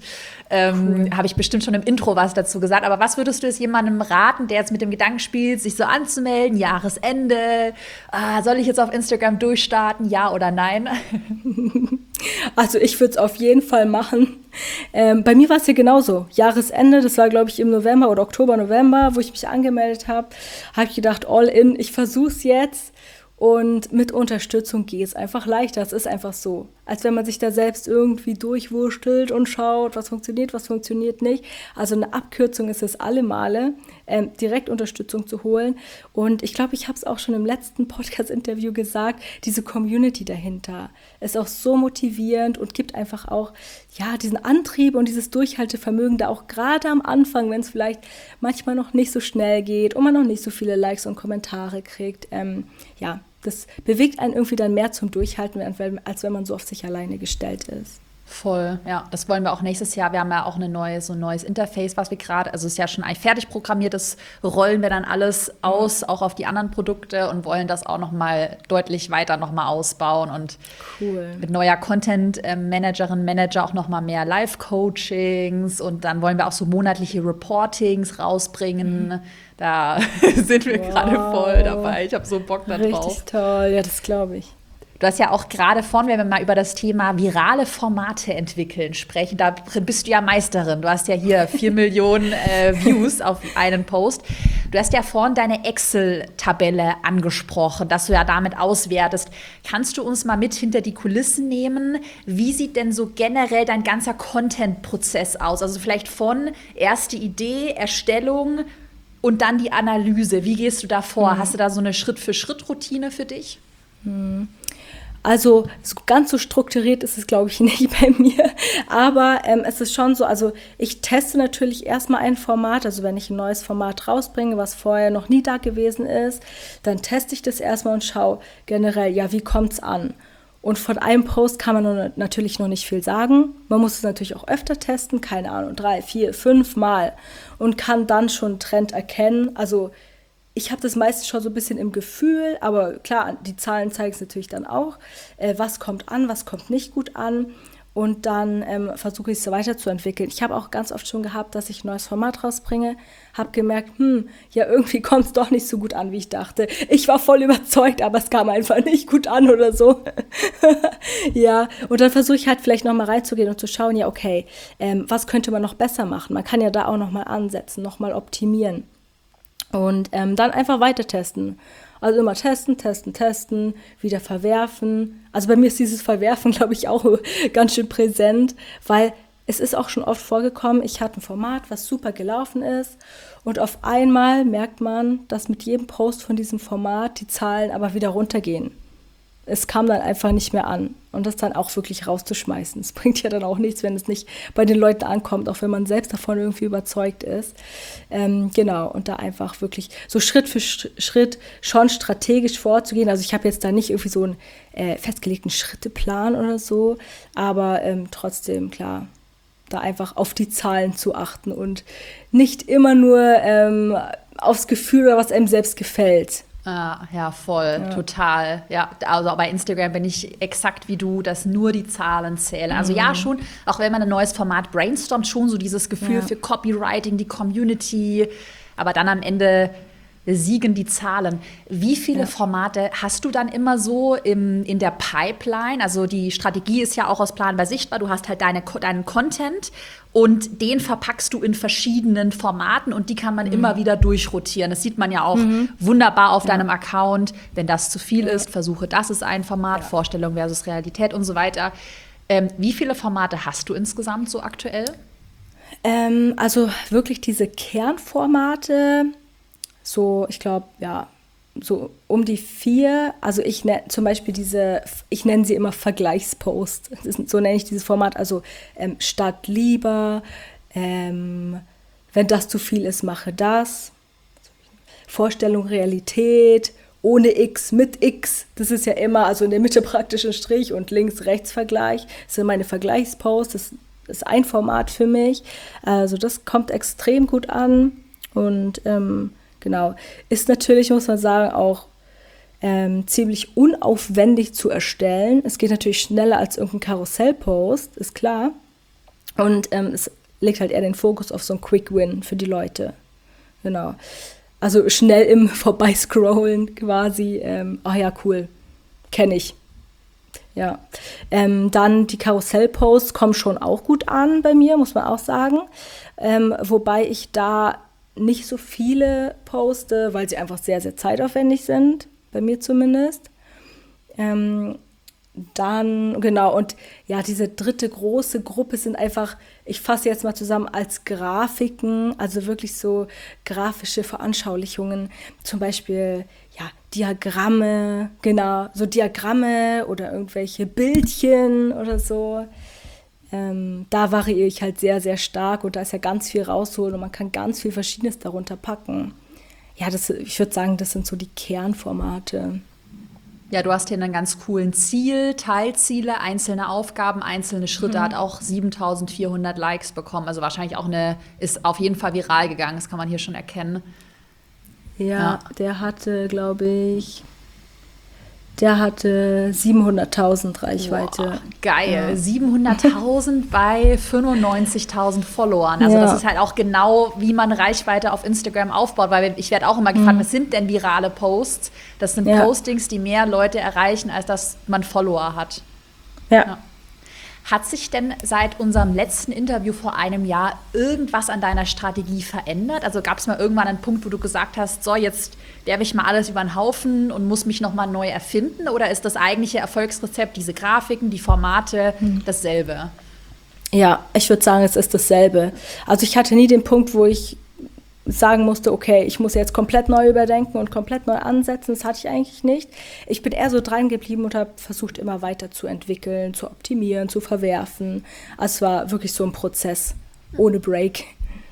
Ähm, Cool. Habe ich bestimmt schon im Intro was dazu gesagt. Aber was würdest du jetzt jemandem raten, der jetzt mit dem Gedanken spielt, sich so anzumelden, Jahresende, ah, soll ich jetzt auf Instagram durchstarten, ja oder nein? Also ich würde es auf jeden Fall machen. Ähm, bei mir war es ja genauso. Jahresende, das war glaube ich im November oder Oktober, November, wo ich mich angemeldet habe, habe ich gedacht, all in, ich versuche es jetzt. Und mit Unterstützung geht es einfach leichter. Es ist einfach so. Als wenn man sich da selbst irgendwie durchwurstelt und schaut, was funktioniert, was funktioniert nicht. Also eine Abkürzung ist es alle Male, ähm, direkt Unterstützung zu holen. Und ich glaube, ich habe es auch schon im letzten Podcast-Interview gesagt, diese Community dahinter ist auch so motivierend und gibt einfach auch ja diesen Antrieb und dieses Durchhaltevermögen, da auch gerade am Anfang, wenn es vielleicht manchmal noch nicht so schnell geht und man noch nicht so viele Likes und Kommentare kriegt, ähm, ja, das bewegt einen irgendwie dann mehr zum Durchhalten, als wenn man so auf sich alleine gestellt ist. Voll, ja. Das wollen wir auch nächstes Jahr. Wir haben ja auch eine neue, so ein neues Interface, was wir gerade, also es ist ja schon eigentlich fertig programmiert, das rollen wir dann alles aus, auch auf die anderen Produkte und wollen das auch noch mal deutlich weiter noch mal ausbauen und cool. Mit neuer Content-Managerin, Manager auch noch mal mehr Live-Coachings und dann wollen wir auch so monatliche Reportings rausbringen. Mhm. Da sind wir wow. gerade voll dabei. Ich habe so Bock da drauf. Richtig toll, ja, das glaube ich. Du hast ja auch gerade vorhin, wenn wir mal über das Thema virale Formate entwickeln sprechen, da bist du ja Meisterin. Du hast ja hier vier Millionen äh, Views auf einen Post. Du hast ja vorhin deine Excel-Tabelle angesprochen, dass du ja damit auswertest. Kannst du uns mal mit hinter die Kulissen nehmen? Wie sieht denn so generell dein ganzer Content-Prozess aus? Also vielleicht von erste Idee, Erstellung und dann die Analyse. Wie gehst du da vor? Mhm. Hast du da so eine Schritt-für-Schritt-Routine für dich? Mhm. Also so ganz so strukturiert ist es, glaube ich, nicht bei mir. Aber ähm, es ist schon so, also ich teste natürlich erstmal ein Format. Also wenn ich ein neues Format rausbringe, was vorher noch nie da gewesen ist, dann teste ich das erstmal und schaue generell, ja, wie kommt es an? Und von einem Post kann man natürlich noch nicht viel sagen. Man muss es natürlich auch öfter testen, keine Ahnung, drei, vier, fünf Mal. Und kann dann schon einen Trend erkennen. Also ich habe das meistens schon so ein bisschen im Gefühl, aber klar, die Zahlen zeigen es natürlich dann auch. Äh, was kommt an, was kommt nicht gut an? Und dann ähm, versuche ich es so weiterzuentwickeln. Ich habe auch ganz oft schon gehabt, dass ich ein neues Format rausbringe, habe gemerkt, hm, ja, irgendwie kommt es doch nicht so gut an, wie ich dachte. Ich war voll überzeugt, aber es kam einfach nicht gut an oder so. Ja, und dann versuche ich halt vielleicht nochmal reinzugehen und zu schauen, ja, okay, ähm, was könnte man noch besser machen? Man kann ja da auch nochmal ansetzen, nochmal optimieren. Und ähm, dann einfach weiter testen. Also immer testen, testen, testen, wieder verwerfen. Also bei mir ist dieses Verwerfen, glaube ich, auch ganz schön präsent, weil es ist auch schon oft vorgekommen, ich hatte ein Format, was super gelaufen ist und auf einmal merkt man, dass mit jedem Post von diesem Format die Zahlen aber wieder runtergehen. Es kam dann einfach nicht mehr an und das dann auch wirklich rauszuschmeißen. Es bringt ja dann auch nichts, wenn es nicht bei den Leuten ankommt, auch wenn man selbst davon irgendwie überzeugt ist. Ähm, genau, und da einfach wirklich so Schritt für Schritt schon strategisch vorzugehen. Also ich habe jetzt da nicht irgendwie so einen äh, festgelegten Schritteplan oder so, aber ähm, trotzdem, klar, da einfach auf die Zahlen zu achten und nicht immer nur ähm, aufs Gefühl oder was einem selbst gefällt. Ah, ja, voll, ja. Total. Ja, also bei Instagram bin ich exakt wie du, dass nur die Zahlen zählen. Also mhm. ja, schon, auch wenn man ein neues Format brainstormt, schon so dieses Gefühl ja. für Copywriting, die Community, aber dann am Ende siegen die Zahlen. Wie viele ja. Formate hast du dann immer so im, in der Pipeline? Also die Strategie ist ja auch aus Planbar sichtbar. Du hast halt deine, deinen Content und den verpackst du in verschiedenen Formaten und die kann man mhm. immer wieder durchrotieren. Das sieht man ja auch mhm. wunderbar auf ja. deinem Account. Wenn das zu viel ja. ist, versuche, das ist ein Format, ja. Vorstellung versus Realität und so weiter. Ähm, wie viele Formate hast du insgesamt so aktuell? Ähm, also wirklich diese Kernformate, so, ich glaube, ja, so um die vier. Also ich nenne zum Beispiel diese, ich nenne sie immer Vergleichspost. Das ist, so nenne ich dieses Format. Also ähm, statt lieber, ähm, wenn das zu viel ist, mache das. Vorstellung, Realität, ohne X, mit X. Das ist ja immer, also in der Mitte praktisch ein Strich und links, rechts Vergleich. Das sind meine Vergleichsposts. Das ist ein Format für mich. Also das kommt extrem gut an und ähm, genau, ist natürlich, muss man sagen, auch ähm, ziemlich unaufwendig zu erstellen. Es geht natürlich schneller als irgendein Karussellpost, ist klar. Und ähm, es legt halt eher den Fokus auf so einen Quick-Win für die Leute. Genau. Also schnell im Vorbeiscrollen quasi. Ähm, ach ja, cool. Kenne ich. Ja. Ähm, dann die Karussell-Posts kommen schon auch gut an bei mir, muss man auch sagen. Ähm, wobei ich da nicht so viele poste, weil sie einfach sehr, sehr zeitaufwendig sind. Bei mir zumindest. Ähm, Dann, genau, und ja, diese dritte große Gruppe sind einfach, ich fasse jetzt mal zusammen, als Grafiken, also wirklich so grafische Veranschaulichungen, zum Beispiel, ja, Diagramme, genau, so Diagramme oder irgendwelche Bildchen oder so. Ähm, da variiere ich halt sehr, sehr stark und da ist ja ganz viel rausholen und man kann ganz viel Verschiedenes darunter packen. Ja, das, ich würde sagen, das sind so die Kernformate. Ja, du hast hier einen ganz coolen Ziel, Teilziele, einzelne Aufgaben, einzelne Schritte, mhm. hat auch siebentausendvierhundert Likes bekommen. Also wahrscheinlich auch eine, ist auf jeden Fall viral gegangen, das kann man hier schon erkennen. Ja, ja. Der hatte, glaube ich, der hatte siebenhunderttausend Reichweite. Boah, geil, ja. siebenhunderttausend bei fünfundneunzigtausend Followern. Also ja. das ist halt auch genau, wie man Reichweite auf Instagram aufbaut, weil ich werde auch immer gefragt, mhm. was sind denn virale Posts? Das sind ja. Postings, die mehr Leute erreichen, als dass man Follower hat. Ja. ja. Hat sich denn seit unserem letzten Interview vor einem Jahr irgendwas an deiner Strategie verändert? Also gab es mal irgendwann einen Punkt, wo du gesagt hast, so, jetzt werfe ich mal alles über den Haufen und muss mich nochmal neu erfinden? Oder ist das eigentliche Erfolgsrezept, diese Grafiken, die Formate, hm. dasselbe? Ja, ich würde sagen, es ist dasselbe. Also ich hatte nie den Punkt, wo ich sagen musste, okay, ich muss jetzt komplett neu überdenken und komplett neu ansetzen. Das hatte ich eigentlich nicht. Ich bin eher so dran geblieben und habe versucht, immer weiter zu entwickeln, zu optimieren, zu verwerfen. Also es war wirklich so ein Prozess ohne Break.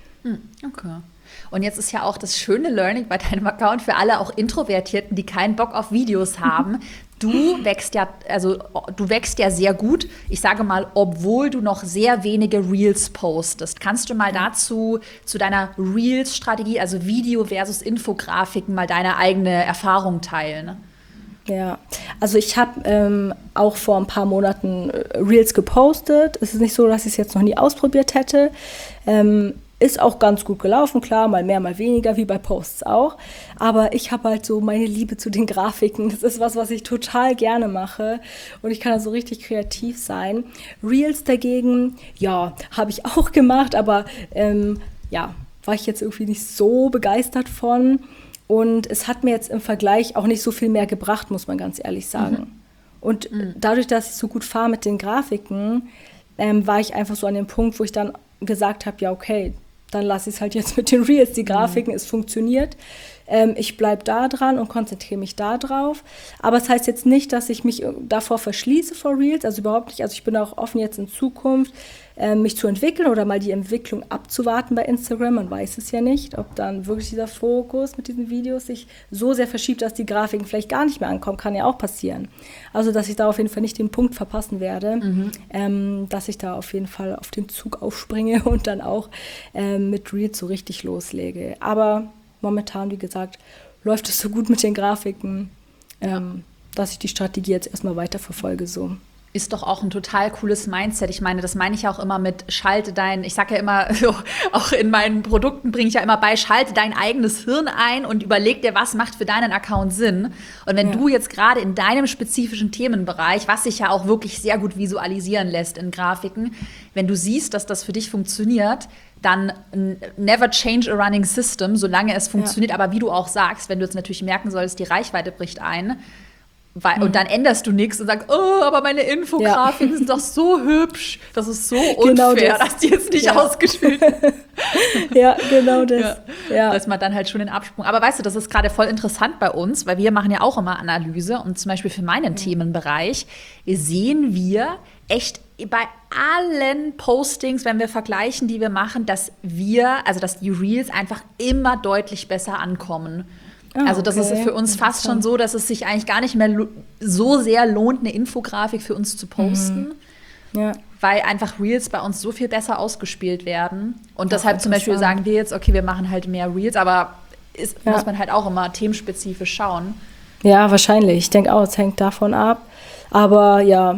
Okay. Und jetzt ist ja auch das schöne Learning bei deinem Account für alle auch Introvertierten, die keinen Bock auf Videos haben. Du wächst ja, also du wächst ja sehr gut. Ich sage mal, obwohl du noch sehr wenige Reels postest. Kannst du mal dazu, zu deiner Reels-Strategie, also Video versus Infografiken, mal deine eigene Erfahrung teilen? Ja, also ich habe ähm, auch vor ein paar Monaten Reels gepostet. Es ist nicht so, dass ich es jetzt noch nie ausprobiert hätte. Ähm, Ist auch ganz gut gelaufen, klar, mal mehr, mal weniger, wie bei Posts auch. Aber ich habe halt so meine Liebe zu den Grafiken. Das ist was, was ich total gerne mache. Und ich kann da so richtig kreativ sein. Reels dagegen, ja, habe ich auch gemacht, aber ähm, ja, war ich jetzt irgendwie nicht so begeistert von. Und es hat mir jetzt im Vergleich auch nicht so viel mehr gebracht, muss man ganz ehrlich sagen. Mhm. Und mhm. dadurch, dass ich so gut fahre mit den Grafiken, ähm, war ich einfach so an dem Punkt, wo ich dann gesagt habe, ja, okay, dann lasse ich es halt jetzt mit den Reels, die Grafiken, mhm. es funktioniert. Ähm, ich bleibe da dran und konzentriere mich da drauf. Aber es das heißt jetzt nicht, dass ich mich davor verschließe vor Reels, also überhaupt nicht. Also ich bin auch offen jetzt in Zukunft, äh, mich zu entwickeln oder mal die Entwicklung abzuwarten bei Instagram. Man weiß es ja nicht, ob dann wirklich dieser Fokus mit diesen Videos sich so sehr verschiebt, dass die Grafiken vielleicht gar nicht mehr ankommen, kann ja auch passieren. Also dass ich da auf jeden Fall nicht den Punkt verpassen werde, mhm. ähm, dass ich da auf jeden Fall auf den Zug aufspringe und dann auch ähm, mit Reels so richtig loslege. Aber momentan, wie gesagt, läuft es so gut mit den Grafiken, ähm, ja. dass ich die Strategie jetzt erstmal weiterverfolge. So. Ist doch auch ein total cooles Mindset. Ich meine, das meine ich auch immer mit schalte dein, ich sage ja immer, so, auch in meinen Produkten bringe ich ja immer bei, schalte dein eigenes Hirn ein und überleg dir, was macht für deinen Account Sinn. Und wenn ja. du jetzt gerade in deinem spezifischen Themenbereich, was sich ja auch wirklich sehr gut visualisieren lässt in Grafiken, wenn du siehst, dass das für dich funktioniert, dann never change a running system, solange es funktioniert. Ja. Aber wie du auch sagst, wenn du jetzt natürlich merken sollst, die Reichweite bricht ein, weil, mhm. und dann änderst du nichts und sagst, oh, aber meine Infografiken ja. sind doch so hübsch. Das ist so unfair, genau das. dass die jetzt nicht ja. ausgespielt werden. Ja, genau das. Ja. Ja. Da ist man dann halt schon den Absprung. Aber weißt du, das ist gerade voll interessant bei uns, weil wir machen ja auch immer Analyse. Und zum Beispiel für meinen mhm. Themenbereich sehen wir echt bei allen Postings, wenn wir vergleichen, die wir machen, dass wir, also dass die Reels einfach immer deutlich besser ankommen. Oh, also das okay. ist für uns fast schon so, dass es sich eigentlich gar nicht mehr lo- so sehr lohnt, eine Infografik für uns zu posten, mhm. ja. weil einfach Reels bei uns so viel besser ausgespielt werden. Und ja, deshalb zum Beispiel sagen wir jetzt, okay, wir machen halt mehr Reels, aber ist, ja. muss man halt auch immer themenspezifisch schauen. Ja, wahrscheinlich. Ich denke auch, es hängt davon ab. Aber ja,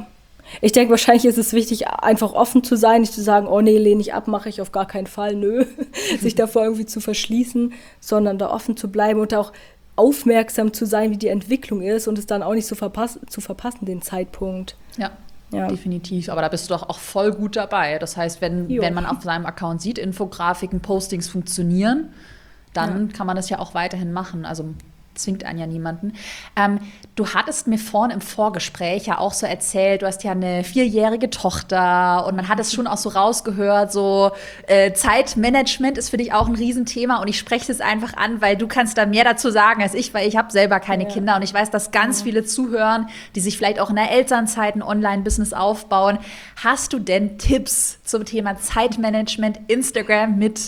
Ich denke, wahrscheinlich ist es wichtig, einfach offen zu sein, nicht zu sagen, oh nee, lehne ich ab, mache ich auf gar keinen Fall, nö, sich davor irgendwie zu verschließen, sondern da offen zu bleiben und auch aufmerksam zu sein, wie die Entwicklung ist und es dann auch nicht so verpass- zu verpassen, den Zeitpunkt. Ja. Ja. Definitiv, aber da bist du doch auch voll gut dabei. Das heißt, wenn, Jo. wenn man auf seinem Account sieht, Infografiken, Postings funktionieren, dann ja. kann man das ja auch weiterhin machen. Also zwingt einen ja niemanden. Ähm, du hattest mir vorhin im Vorgespräch ja auch so erzählt, du hast ja eine vierjährige Tochter und man hat es schon auch so rausgehört, so äh, Zeitmanagement ist für dich auch ein Riesenthema und ich spreche es einfach an, weil du kannst da mehr dazu sagen als ich, weil ich habe selber keine ja. Kinder und ich weiß, dass ganz ja. viele zuhören, die sich vielleicht auch in der Elternzeit ein Online-Business aufbauen. Hast du denn Tipps zum Thema Zeitmanagement, Instagram mit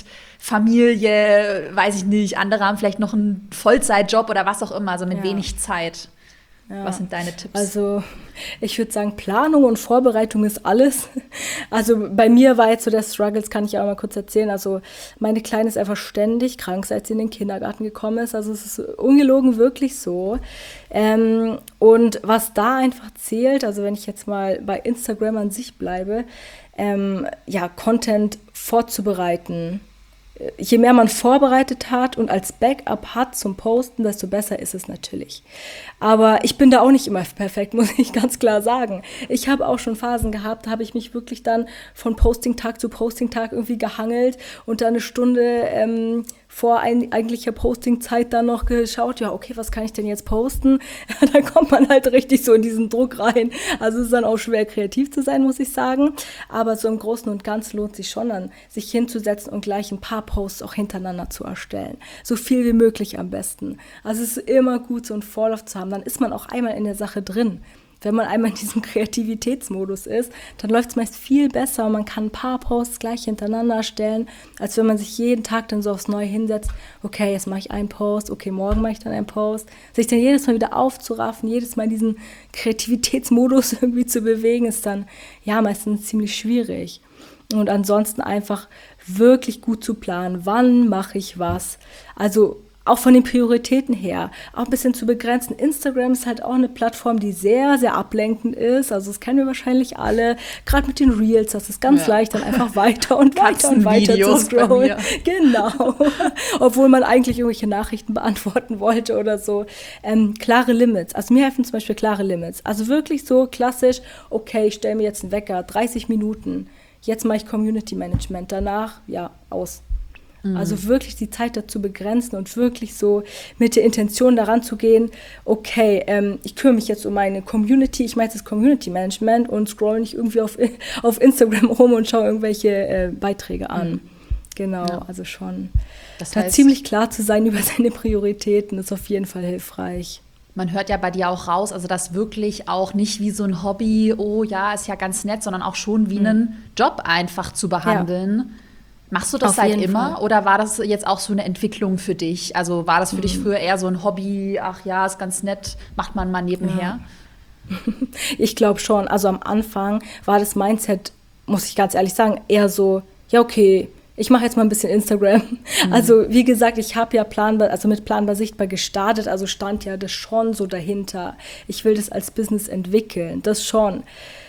Familie, weiß ich nicht, andere haben vielleicht noch einen Vollzeitjob oder was auch immer, also mit ja. wenig Zeit. Ja. Was sind deine Tipps? Also ich würde sagen, Planung und Vorbereitung ist alles. Also bei mir war jetzt so der Struggle, das kann ich auch mal kurz erzählen. Also meine Kleine ist einfach ständig krank, seit sie in den Kindergarten gekommen ist. Also es ist ungelogen wirklich so. Ähm, und was da einfach zählt, also wenn ich jetzt mal bei Instagram an sich bleibe, ähm, ja, Content vorzubereiten. Je mehr man vorbereitet hat und als Backup hat zum Posten, desto besser ist es natürlich. Aber ich bin da auch nicht immer perfekt, muss ich ganz klar sagen. Ich habe auch schon Phasen gehabt, da habe ich mich wirklich dann von Posting-Tag zu Posting-Tag irgendwie gehangelt und dann eine Stunde ähm, vor ein, eigentlicher Posting-Zeit dann noch geschaut, ja, okay, was kann ich denn jetzt posten? Dann kommt man halt richtig so in diesen Druck rein. Also es ist dann auch schwer, kreativ zu sein, muss ich sagen. Aber so im Großen und Ganzen lohnt sich schon dann, sich hinzusetzen und gleich ein paar Posts auch hintereinander zu erstellen. So viel wie möglich am besten. Also es ist immer gut, so einen Vorlauf zu haben. Dann ist man auch einmal in der Sache drin. Wenn man einmal in diesem Kreativitätsmodus ist, dann läuft es meist viel besser und man kann ein paar Posts gleich hintereinander stellen, als wenn man sich jeden Tag dann so aufs Neue hinsetzt, okay, jetzt mache ich einen Post, okay, morgen mache ich dann einen Post. Sich dann jedes Mal wieder aufzuraffen, jedes Mal in diesen Kreativitätsmodus irgendwie zu bewegen, ist dann ja meistens ziemlich schwierig. Und ansonsten einfach wirklich gut zu planen, wann mache ich was. Also auch von den Prioritäten her, auch ein bisschen zu begrenzen. Instagram ist halt auch eine Plattform, die sehr, sehr ablenkend ist. Also das kennen wir wahrscheinlich alle. Gerade mit den Reels, das ist ganz ja. leicht, dann einfach weiter und weiter und weiter zu scrollen. Genau. Obwohl man eigentlich irgendwelche Nachrichten beantworten wollte oder so. Ähm, klare Limits. Also mir helfen zum Beispiel klare Limits. Also wirklich so klassisch, okay, ich stelle mir jetzt einen Wecker, dreißig Minuten. Jetzt mache ich Community Management. Danach, ja, aus. Also wirklich die Zeit dazu begrenzen und wirklich so mit der Intention daran zu gehen, okay, ähm, ich kümmere mich jetzt um meine Community, ich mache jetzt das Community Management und scroll nicht irgendwie auf, auf Instagram rum und schaue irgendwelche äh, Beiträge an. Mhm. Genau, ja. also schon. Das heißt, da ziemlich klar zu sein über seine Prioritäten ist auf jeden Fall hilfreich. Man hört ja bei dir auch raus, also das wirklich auch nicht wie so ein Hobby, oh ja, ist ja ganz nett, sondern auch schon wie mhm. einen Job einfach zu behandeln. Ja. Machst du das Auf seit immer Fall. Oder war das jetzt auch so eine Entwicklung für dich? Also war das für mhm. dich früher eher so ein Hobby, ach ja, ist ganz nett, macht man mal nebenher? Ja. Ich glaube schon. Also am Anfang war das Mindset, muss ich ganz ehrlich sagen, eher so, ja okay, ich mache jetzt mal ein bisschen Instagram. Mhm. Also wie gesagt, ich habe ja planbar, also mit Planbar Sichtbar gestartet, also stand ja das schon so dahinter. Ich will das als Business entwickeln, das schon.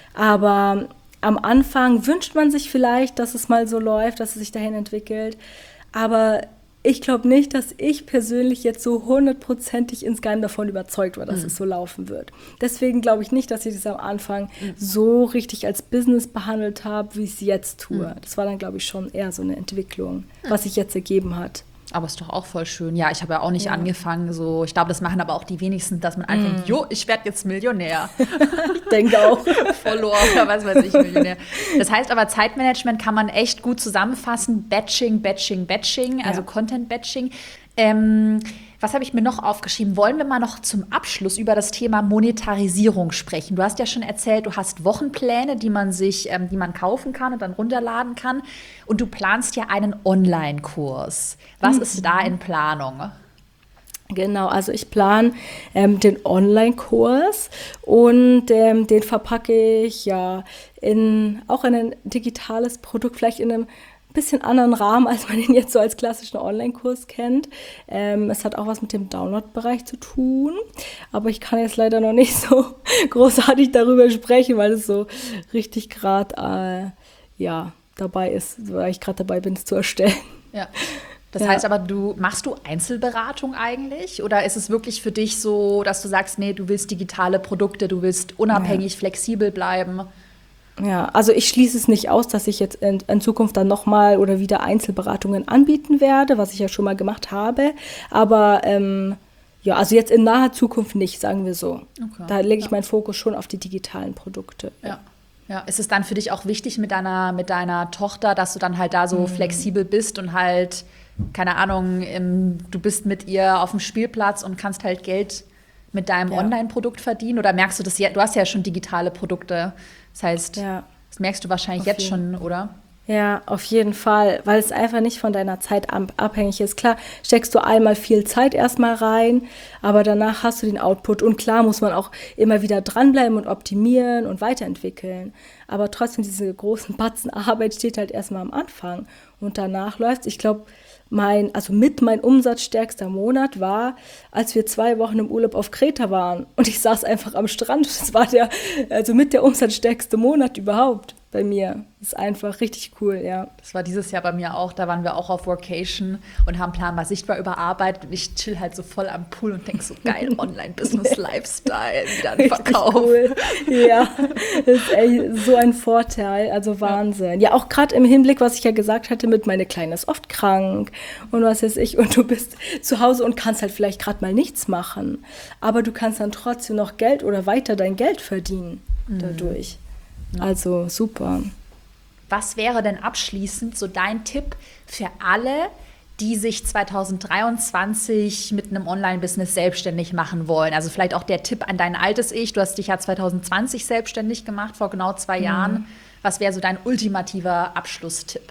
Aber am Anfang wünscht man sich vielleicht, dass es mal so läuft, dass es sich dahin entwickelt. Aber ich glaube nicht, dass ich persönlich jetzt so hundertprozentig insgeheim davon überzeugt war, dass mhm. es so laufen wird. Deswegen glaube ich nicht, dass ich das am Anfang mhm. so richtig als Business behandelt habe, wie ich es jetzt tue. Mhm. Das war dann, glaube ich, schon eher so eine Entwicklung, mhm. was sich jetzt ergeben hat. Aber ist doch auch voll schön. Ja, ich habe ja auch nicht ja. angefangen, so, ich glaube, das machen aber auch die wenigsten, dass man anfängt, mm. jo, ich werde jetzt Millionär. Ich denke auch. Follower oder was weiß ich, Millionär. Das heißt aber, Zeitmanagement kann man echt gut zusammenfassen. Batching, Batching, Batching, also ja. Content-Batching. Ähm, was habe ich mir noch aufgeschrieben? Wollen wir mal noch zum Abschluss über das Thema Monetarisierung sprechen? Du hast ja schon erzählt, du hast Wochenpläne, die man sich, ähm, die man kaufen kann und dann runterladen kann. Und du planst ja einen Online-Kurs. Was mhm. ist da in Planung? Genau, also ich plane ähm, den Online-Kurs und ähm, den verpacke ich ja in auch in ein digitales Produkt, vielleicht in einem bisschen anderen Rahmen, als man ihn jetzt so als klassischen Online-Kurs kennt. Ähm, es hat auch was mit dem Download-Bereich zu tun, aber ich kann jetzt leider noch nicht so großartig darüber sprechen, weil es so richtig gerade äh, ja, dabei ist, weil ich gerade dabei bin, es zu erstellen. Ja. Das Ja. heißt aber, du machst du Einzelberatung eigentlich? Oder ist es wirklich für dich so, dass du sagst, nee, du willst digitale Produkte, du willst unabhängig, ja. flexibel bleiben? Ja, also ich schließe es nicht aus, dass ich jetzt in, in Zukunft dann nochmal oder wieder Einzelberatungen anbieten werde, was ich ja schon mal gemacht habe. Aber ähm, ja, also jetzt in naher Zukunft nicht, sagen wir so. Okay. Da lege ich ja. meinen Fokus schon auf die digitalen Produkte. Ja. Ja. Ist es dann für dich auch wichtig mit deiner, mit deiner Tochter, dass du dann halt da so mhm. flexibel bist und halt, keine Ahnung, im, du bist mit ihr auf dem Spielplatz und kannst halt Geld mit deinem ja. Online-Produkt verdienen? Oder merkst du das, ja, du hast ja schon digitale Produkte, das heißt, ja. das merkst du wahrscheinlich auf jetzt jeden. schon, oder? Ja, auf jeden Fall, weil es einfach nicht von deiner Zeit abhängig ist. Klar, steckst du einmal viel Zeit erstmal rein, aber danach hast du den Output. Und klar muss man auch immer wieder dranbleiben und optimieren und weiterentwickeln. Aber trotzdem, diese großen Batzen Arbeit steht halt erstmal am Anfang. Und danach läuft's. Ich glaube, mein, also mit mein umsatzstärkster Monat war, als wir zwei Wochen im Urlaub auf Kreta waren. Und ich saß einfach am Strand. Das war der, also mit der umsatzstärkste Monat überhaupt bei mir. Das ist einfach richtig cool, ja. Das war dieses Jahr bei mir auch. Da waren wir auch auf Workation und haben Planbar sichtbar überarbeitet. Und ich chill halt so voll am Pool und denke so, geil, Online-Business-Lifestyle, wieder ein Verkauf. Cool. Ja, das ist echt so ein Vorteil, also Wahnsinn. Ja, auch gerade im Hinblick, was ich ja gesagt hatte, mit meine Kleine ist oft krank und was weiß ich. Und du bist zu Hause und kannst halt vielleicht gerade mal nichts machen. Aber du kannst dann trotzdem noch Geld oder weiter dein Geld verdienen mhm. dadurch. Ja. Also super. Was wäre denn abschließend so dein Tipp für alle, die sich zwanzig dreiundzwanzig mit einem Online-Business selbstständig machen wollen? Also vielleicht auch der Tipp an dein altes Ich. Du hast dich ja zwanzig zwanzig selbstständig gemacht, vor genau zwei mhm. Jahren. Was wäre so dein ultimativer Abschlusstipp?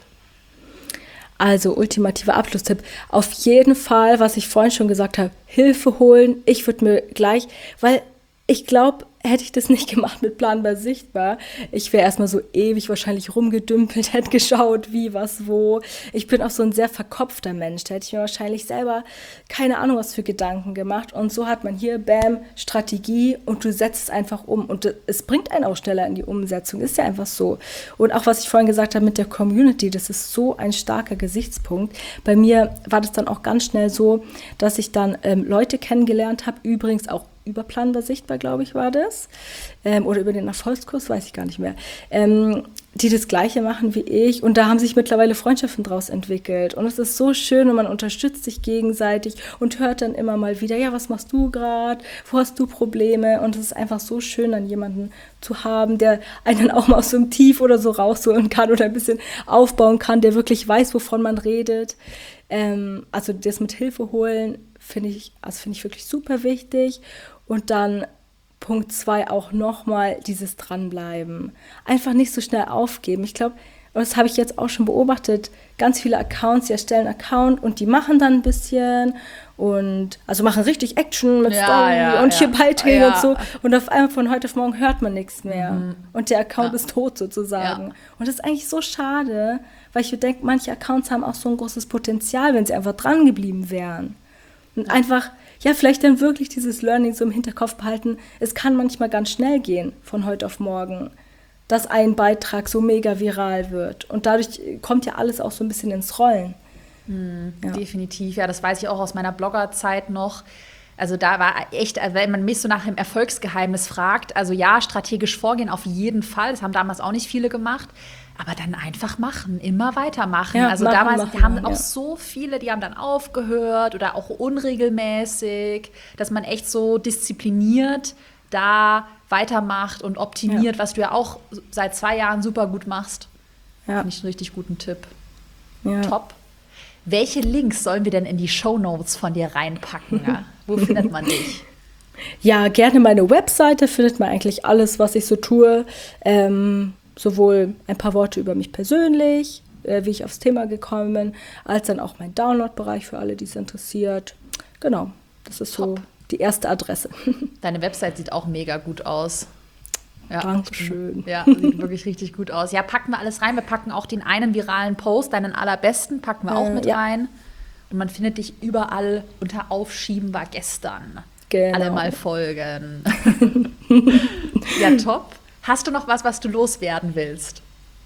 Also ultimativer Abschlusstipp. Auf jeden Fall, was ich vorhin schon gesagt habe, Hilfe holen. Ich würde mir gleich, weil ich glaube, hätte ich das nicht gemacht mit Planbar Sichtbar, ich wäre erstmal so ewig wahrscheinlich rumgedümpelt, hätte geschaut, wie, was, wo. Ich bin auch so ein sehr verkopfter Mensch. Da hätte ich mir wahrscheinlich selber keine Ahnung, was für Gedanken gemacht. Und so hat man hier, bam, Strategie und du setzt es einfach um. Und es bringt einen auch schneller in die Umsetzung. Ist ja einfach so. Und auch, was ich vorhin gesagt habe mit der Community, das ist so ein starker Gesichtspunkt. Bei mir war das dann auch ganz schnell so, dass ich dann ähm, Leute kennengelernt habe, übrigens auch über Planbar Sichtbar, glaube ich, war das. Ähm, oder über den Erfolgskurs, weiß ich gar nicht mehr. Ähm, die das Gleiche machen wie ich. Und da haben sich mittlerweile Freundschaften draus entwickelt. Und es ist so schön und man unterstützt sich gegenseitig und hört dann immer mal wieder, ja, was machst du gerade? Wo hast du Probleme? Und es ist einfach so schön, dann jemanden zu haben, der einen auch mal aus so einem Tief oder so rausholen kann oder ein bisschen aufbauen kann, der wirklich weiß, wovon man redet. Ähm, also das mit Hilfe holen, finde ich, also finde ich wirklich super wichtig. Und dann Punkt zwei auch nochmal dieses Dranbleiben. Einfach nicht so schnell aufgeben. Ich glaube, das habe ich jetzt auch schon beobachtet, ganz viele Accounts, die erstellen einen Account und die machen dann ein bisschen und also machen richtig Action mit ja, Story ja, und ja. hier Beiträge ja. und so. Und auf einmal von heute auf morgen hört man nichts mehr. Mhm. Und der Account ja. ist tot sozusagen. Ja. Und das ist eigentlich so schade, weil ich denke, manche Accounts haben auch so ein großes Potenzial, wenn sie einfach dran geblieben wären. Und ja. einfach, ja, vielleicht dann wirklich dieses Learning so im Hinterkopf behalten. Es kann manchmal ganz schnell gehen, von heute auf morgen, dass ein Beitrag so mega viral wird. Und dadurch kommt ja alles auch so ein bisschen ins Rollen. Mhm, ja. Definitiv, ja, das weiß ich auch aus meiner Bloggerzeit noch. Also da war echt, wenn man mich so nach dem Erfolgsgeheimnis fragt, also ja, strategisch vorgehen auf jeden Fall, das haben damals auch nicht viele gemacht, aber dann einfach machen, immer weitermachen. Ja, also machen, damals machen, haben auch ja. so viele, die haben dann aufgehört oder auch unregelmäßig, dass man echt so diszipliniert da weitermacht und optimiert, ja. was du ja auch seit zwei Jahren super gut machst. Ja. Finde ich einen richtig guten Tipp. Ja. Top. Welche Links sollen wir denn in die Shownotes von dir reinpacken? Ja? Wo findet man dich? Ja, gerne meine Webseite, findet man eigentlich alles, was ich so tue. Ähm, sowohl ein paar Worte über mich persönlich, äh, wie ich aufs Thema gekommen bin, als dann auch mein Download-Bereich für alle, die es interessiert. Genau, das ist Top. So die erste Adresse. Deine Website sieht auch mega gut aus. Ja, Dankeschön. Ja, sieht wirklich richtig gut aus. Ja, packen wir alles rein. Wir packen auch den einen viralen Post, deinen allerbesten, packen wir auch Äh, mit ja. rein. Und man findet dich überall unter Aufschieben war gestern. Genau. Alle mal folgen. Ja, top. Hast du noch was, was du loswerden willst?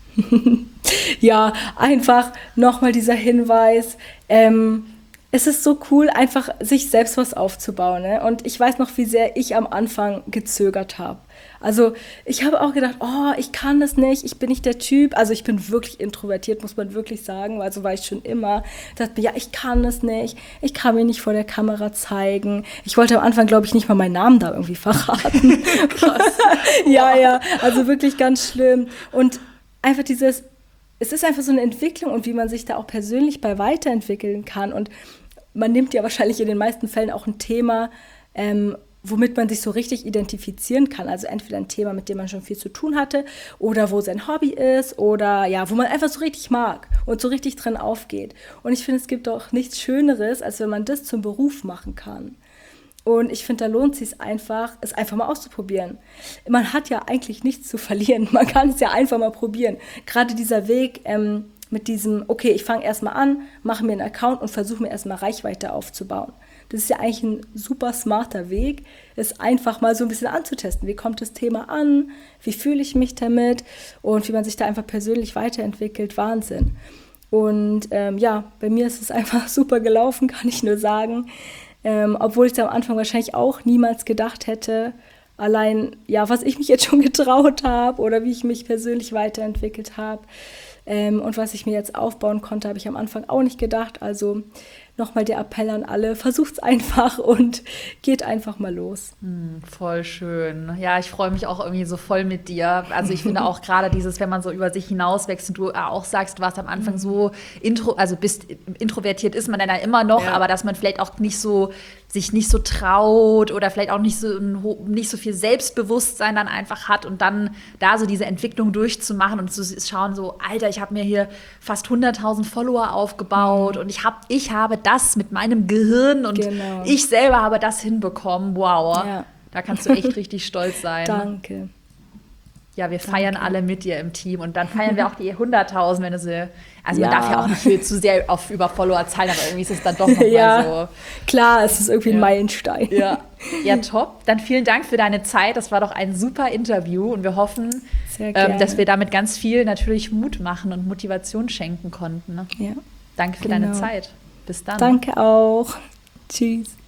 Ja, einfach nochmal dieser Hinweis, ähm, es ist so cool, einfach sich selbst was aufzubauen. Ne? Und ich weiß noch, wie sehr ich am Anfang gezögert habe. Also ich habe auch gedacht, oh, ich kann das nicht, ich bin nicht der Typ. Also ich bin wirklich introvertiert, muss man wirklich sagen, also war ich schon immer. Ich dachte mir, ja, ich kann das nicht, ich kann mich nicht vor der Kamera zeigen. Ich wollte am Anfang, glaube ich, nicht mal meinen Namen da irgendwie verraten. Krass. Ja, ja, also wirklich ganz schlimm. Und einfach dieses, es ist einfach so eine Entwicklung und wie man sich da auch persönlich bei weiterentwickeln kann. Und man nimmt ja wahrscheinlich in den meisten Fällen auch ein Thema, ähm, womit man sich so richtig identifizieren kann. Also entweder ein Thema, mit dem man schon viel zu tun hatte oder wo sein Hobby ist oder ja, wo man einfach so richtig mag und so richtig drin aufgeht. Und ich finde, es gibt auch nichts Schöneres, als wenn man das zum Beruf machen kann. Und ich finde, da lohnt es sich einfach, es einfach mal auszuprobieren. Man hat ja eigentlich nichts zu verlieren. Man kann es ja einfach mal probieren. Gerade dieser Weg ähm, mit diesem, okay, ich fange erstmal an, mache mir einen Account und versuche mir erstmal Reichweite aufzubauen. Das ist ja eigentlich ein super smarter Weg, es einfach mal so ein bisschen anzutesten. Wie kommt das Thema an? Wie fühle ich mich damit? Und wie man sich da einfach persönlich weiterentwickelt. Wahnsinn. Und ähm, ja, bei mir ist es einfach super gelaufen, kann ich nur sagen. Ähm, obwohl ich es am Anfang wahrscheinlich auch niemals gedacht hätte, allein, ja, was ich mich jetzt schon getraut habe oder wie ich mich persönlich weiterentwickelt habe ähm, und was ich mir jetzt aufbauen konnte, habe ich am Anfang auch nicht gedacht. Also nochmal der Appell an alle, versucht's einfach und geht einfach mal los. Hm, voll schön. Ja, ich freue mich auch irgendwie so voll mit dir. Also ich finde auch gerade dieses, wenn man so über sich hinauswächst und du auch sagst, du warst am Anfang so intro, also bist introvertiert ist man dann ja immer noch, Ja. aber dass man vielleicht auch nicht so sich nicht so traut oder vielleicht auch nicht so ein ho- nicht so viel Selbstbewusstsein dann einfach hat und dann da so diese Entwicklung durchzumachen und zu schauen so, Alter, ich habe mir hier fast hunderttausend Follower aufgebaut und ich habe ich habe das mit meinem Gehirn und Genau. ich selber habe das hinbekommen. Wow. Ja. Da kannst du echt richtig stolz sein. Danke. Ja, wir feiern alle mit dir im Team und dann feiern wir auch die hunderttausend, wenn du sie. Also man Ja. darf ja auch nicht viel zu sehr auf über Follower zahlen, aber irgendwie ist es dann doch nochmal Ja, so. klar, es ist irgendwie ein Ja. Meilenstein. Ja. Ja, top. Dann vielen Dank für deine Zeit. Das war doch ein super Interview und wir hoffen, Sehr ähm, gerne. dass wir damit ganz viel natürlich Mut machen und Motivation schenken konnten. Ne? Ja. Danke für Genau. deine Zeit. Bis dann. Danke auch. Tschüss.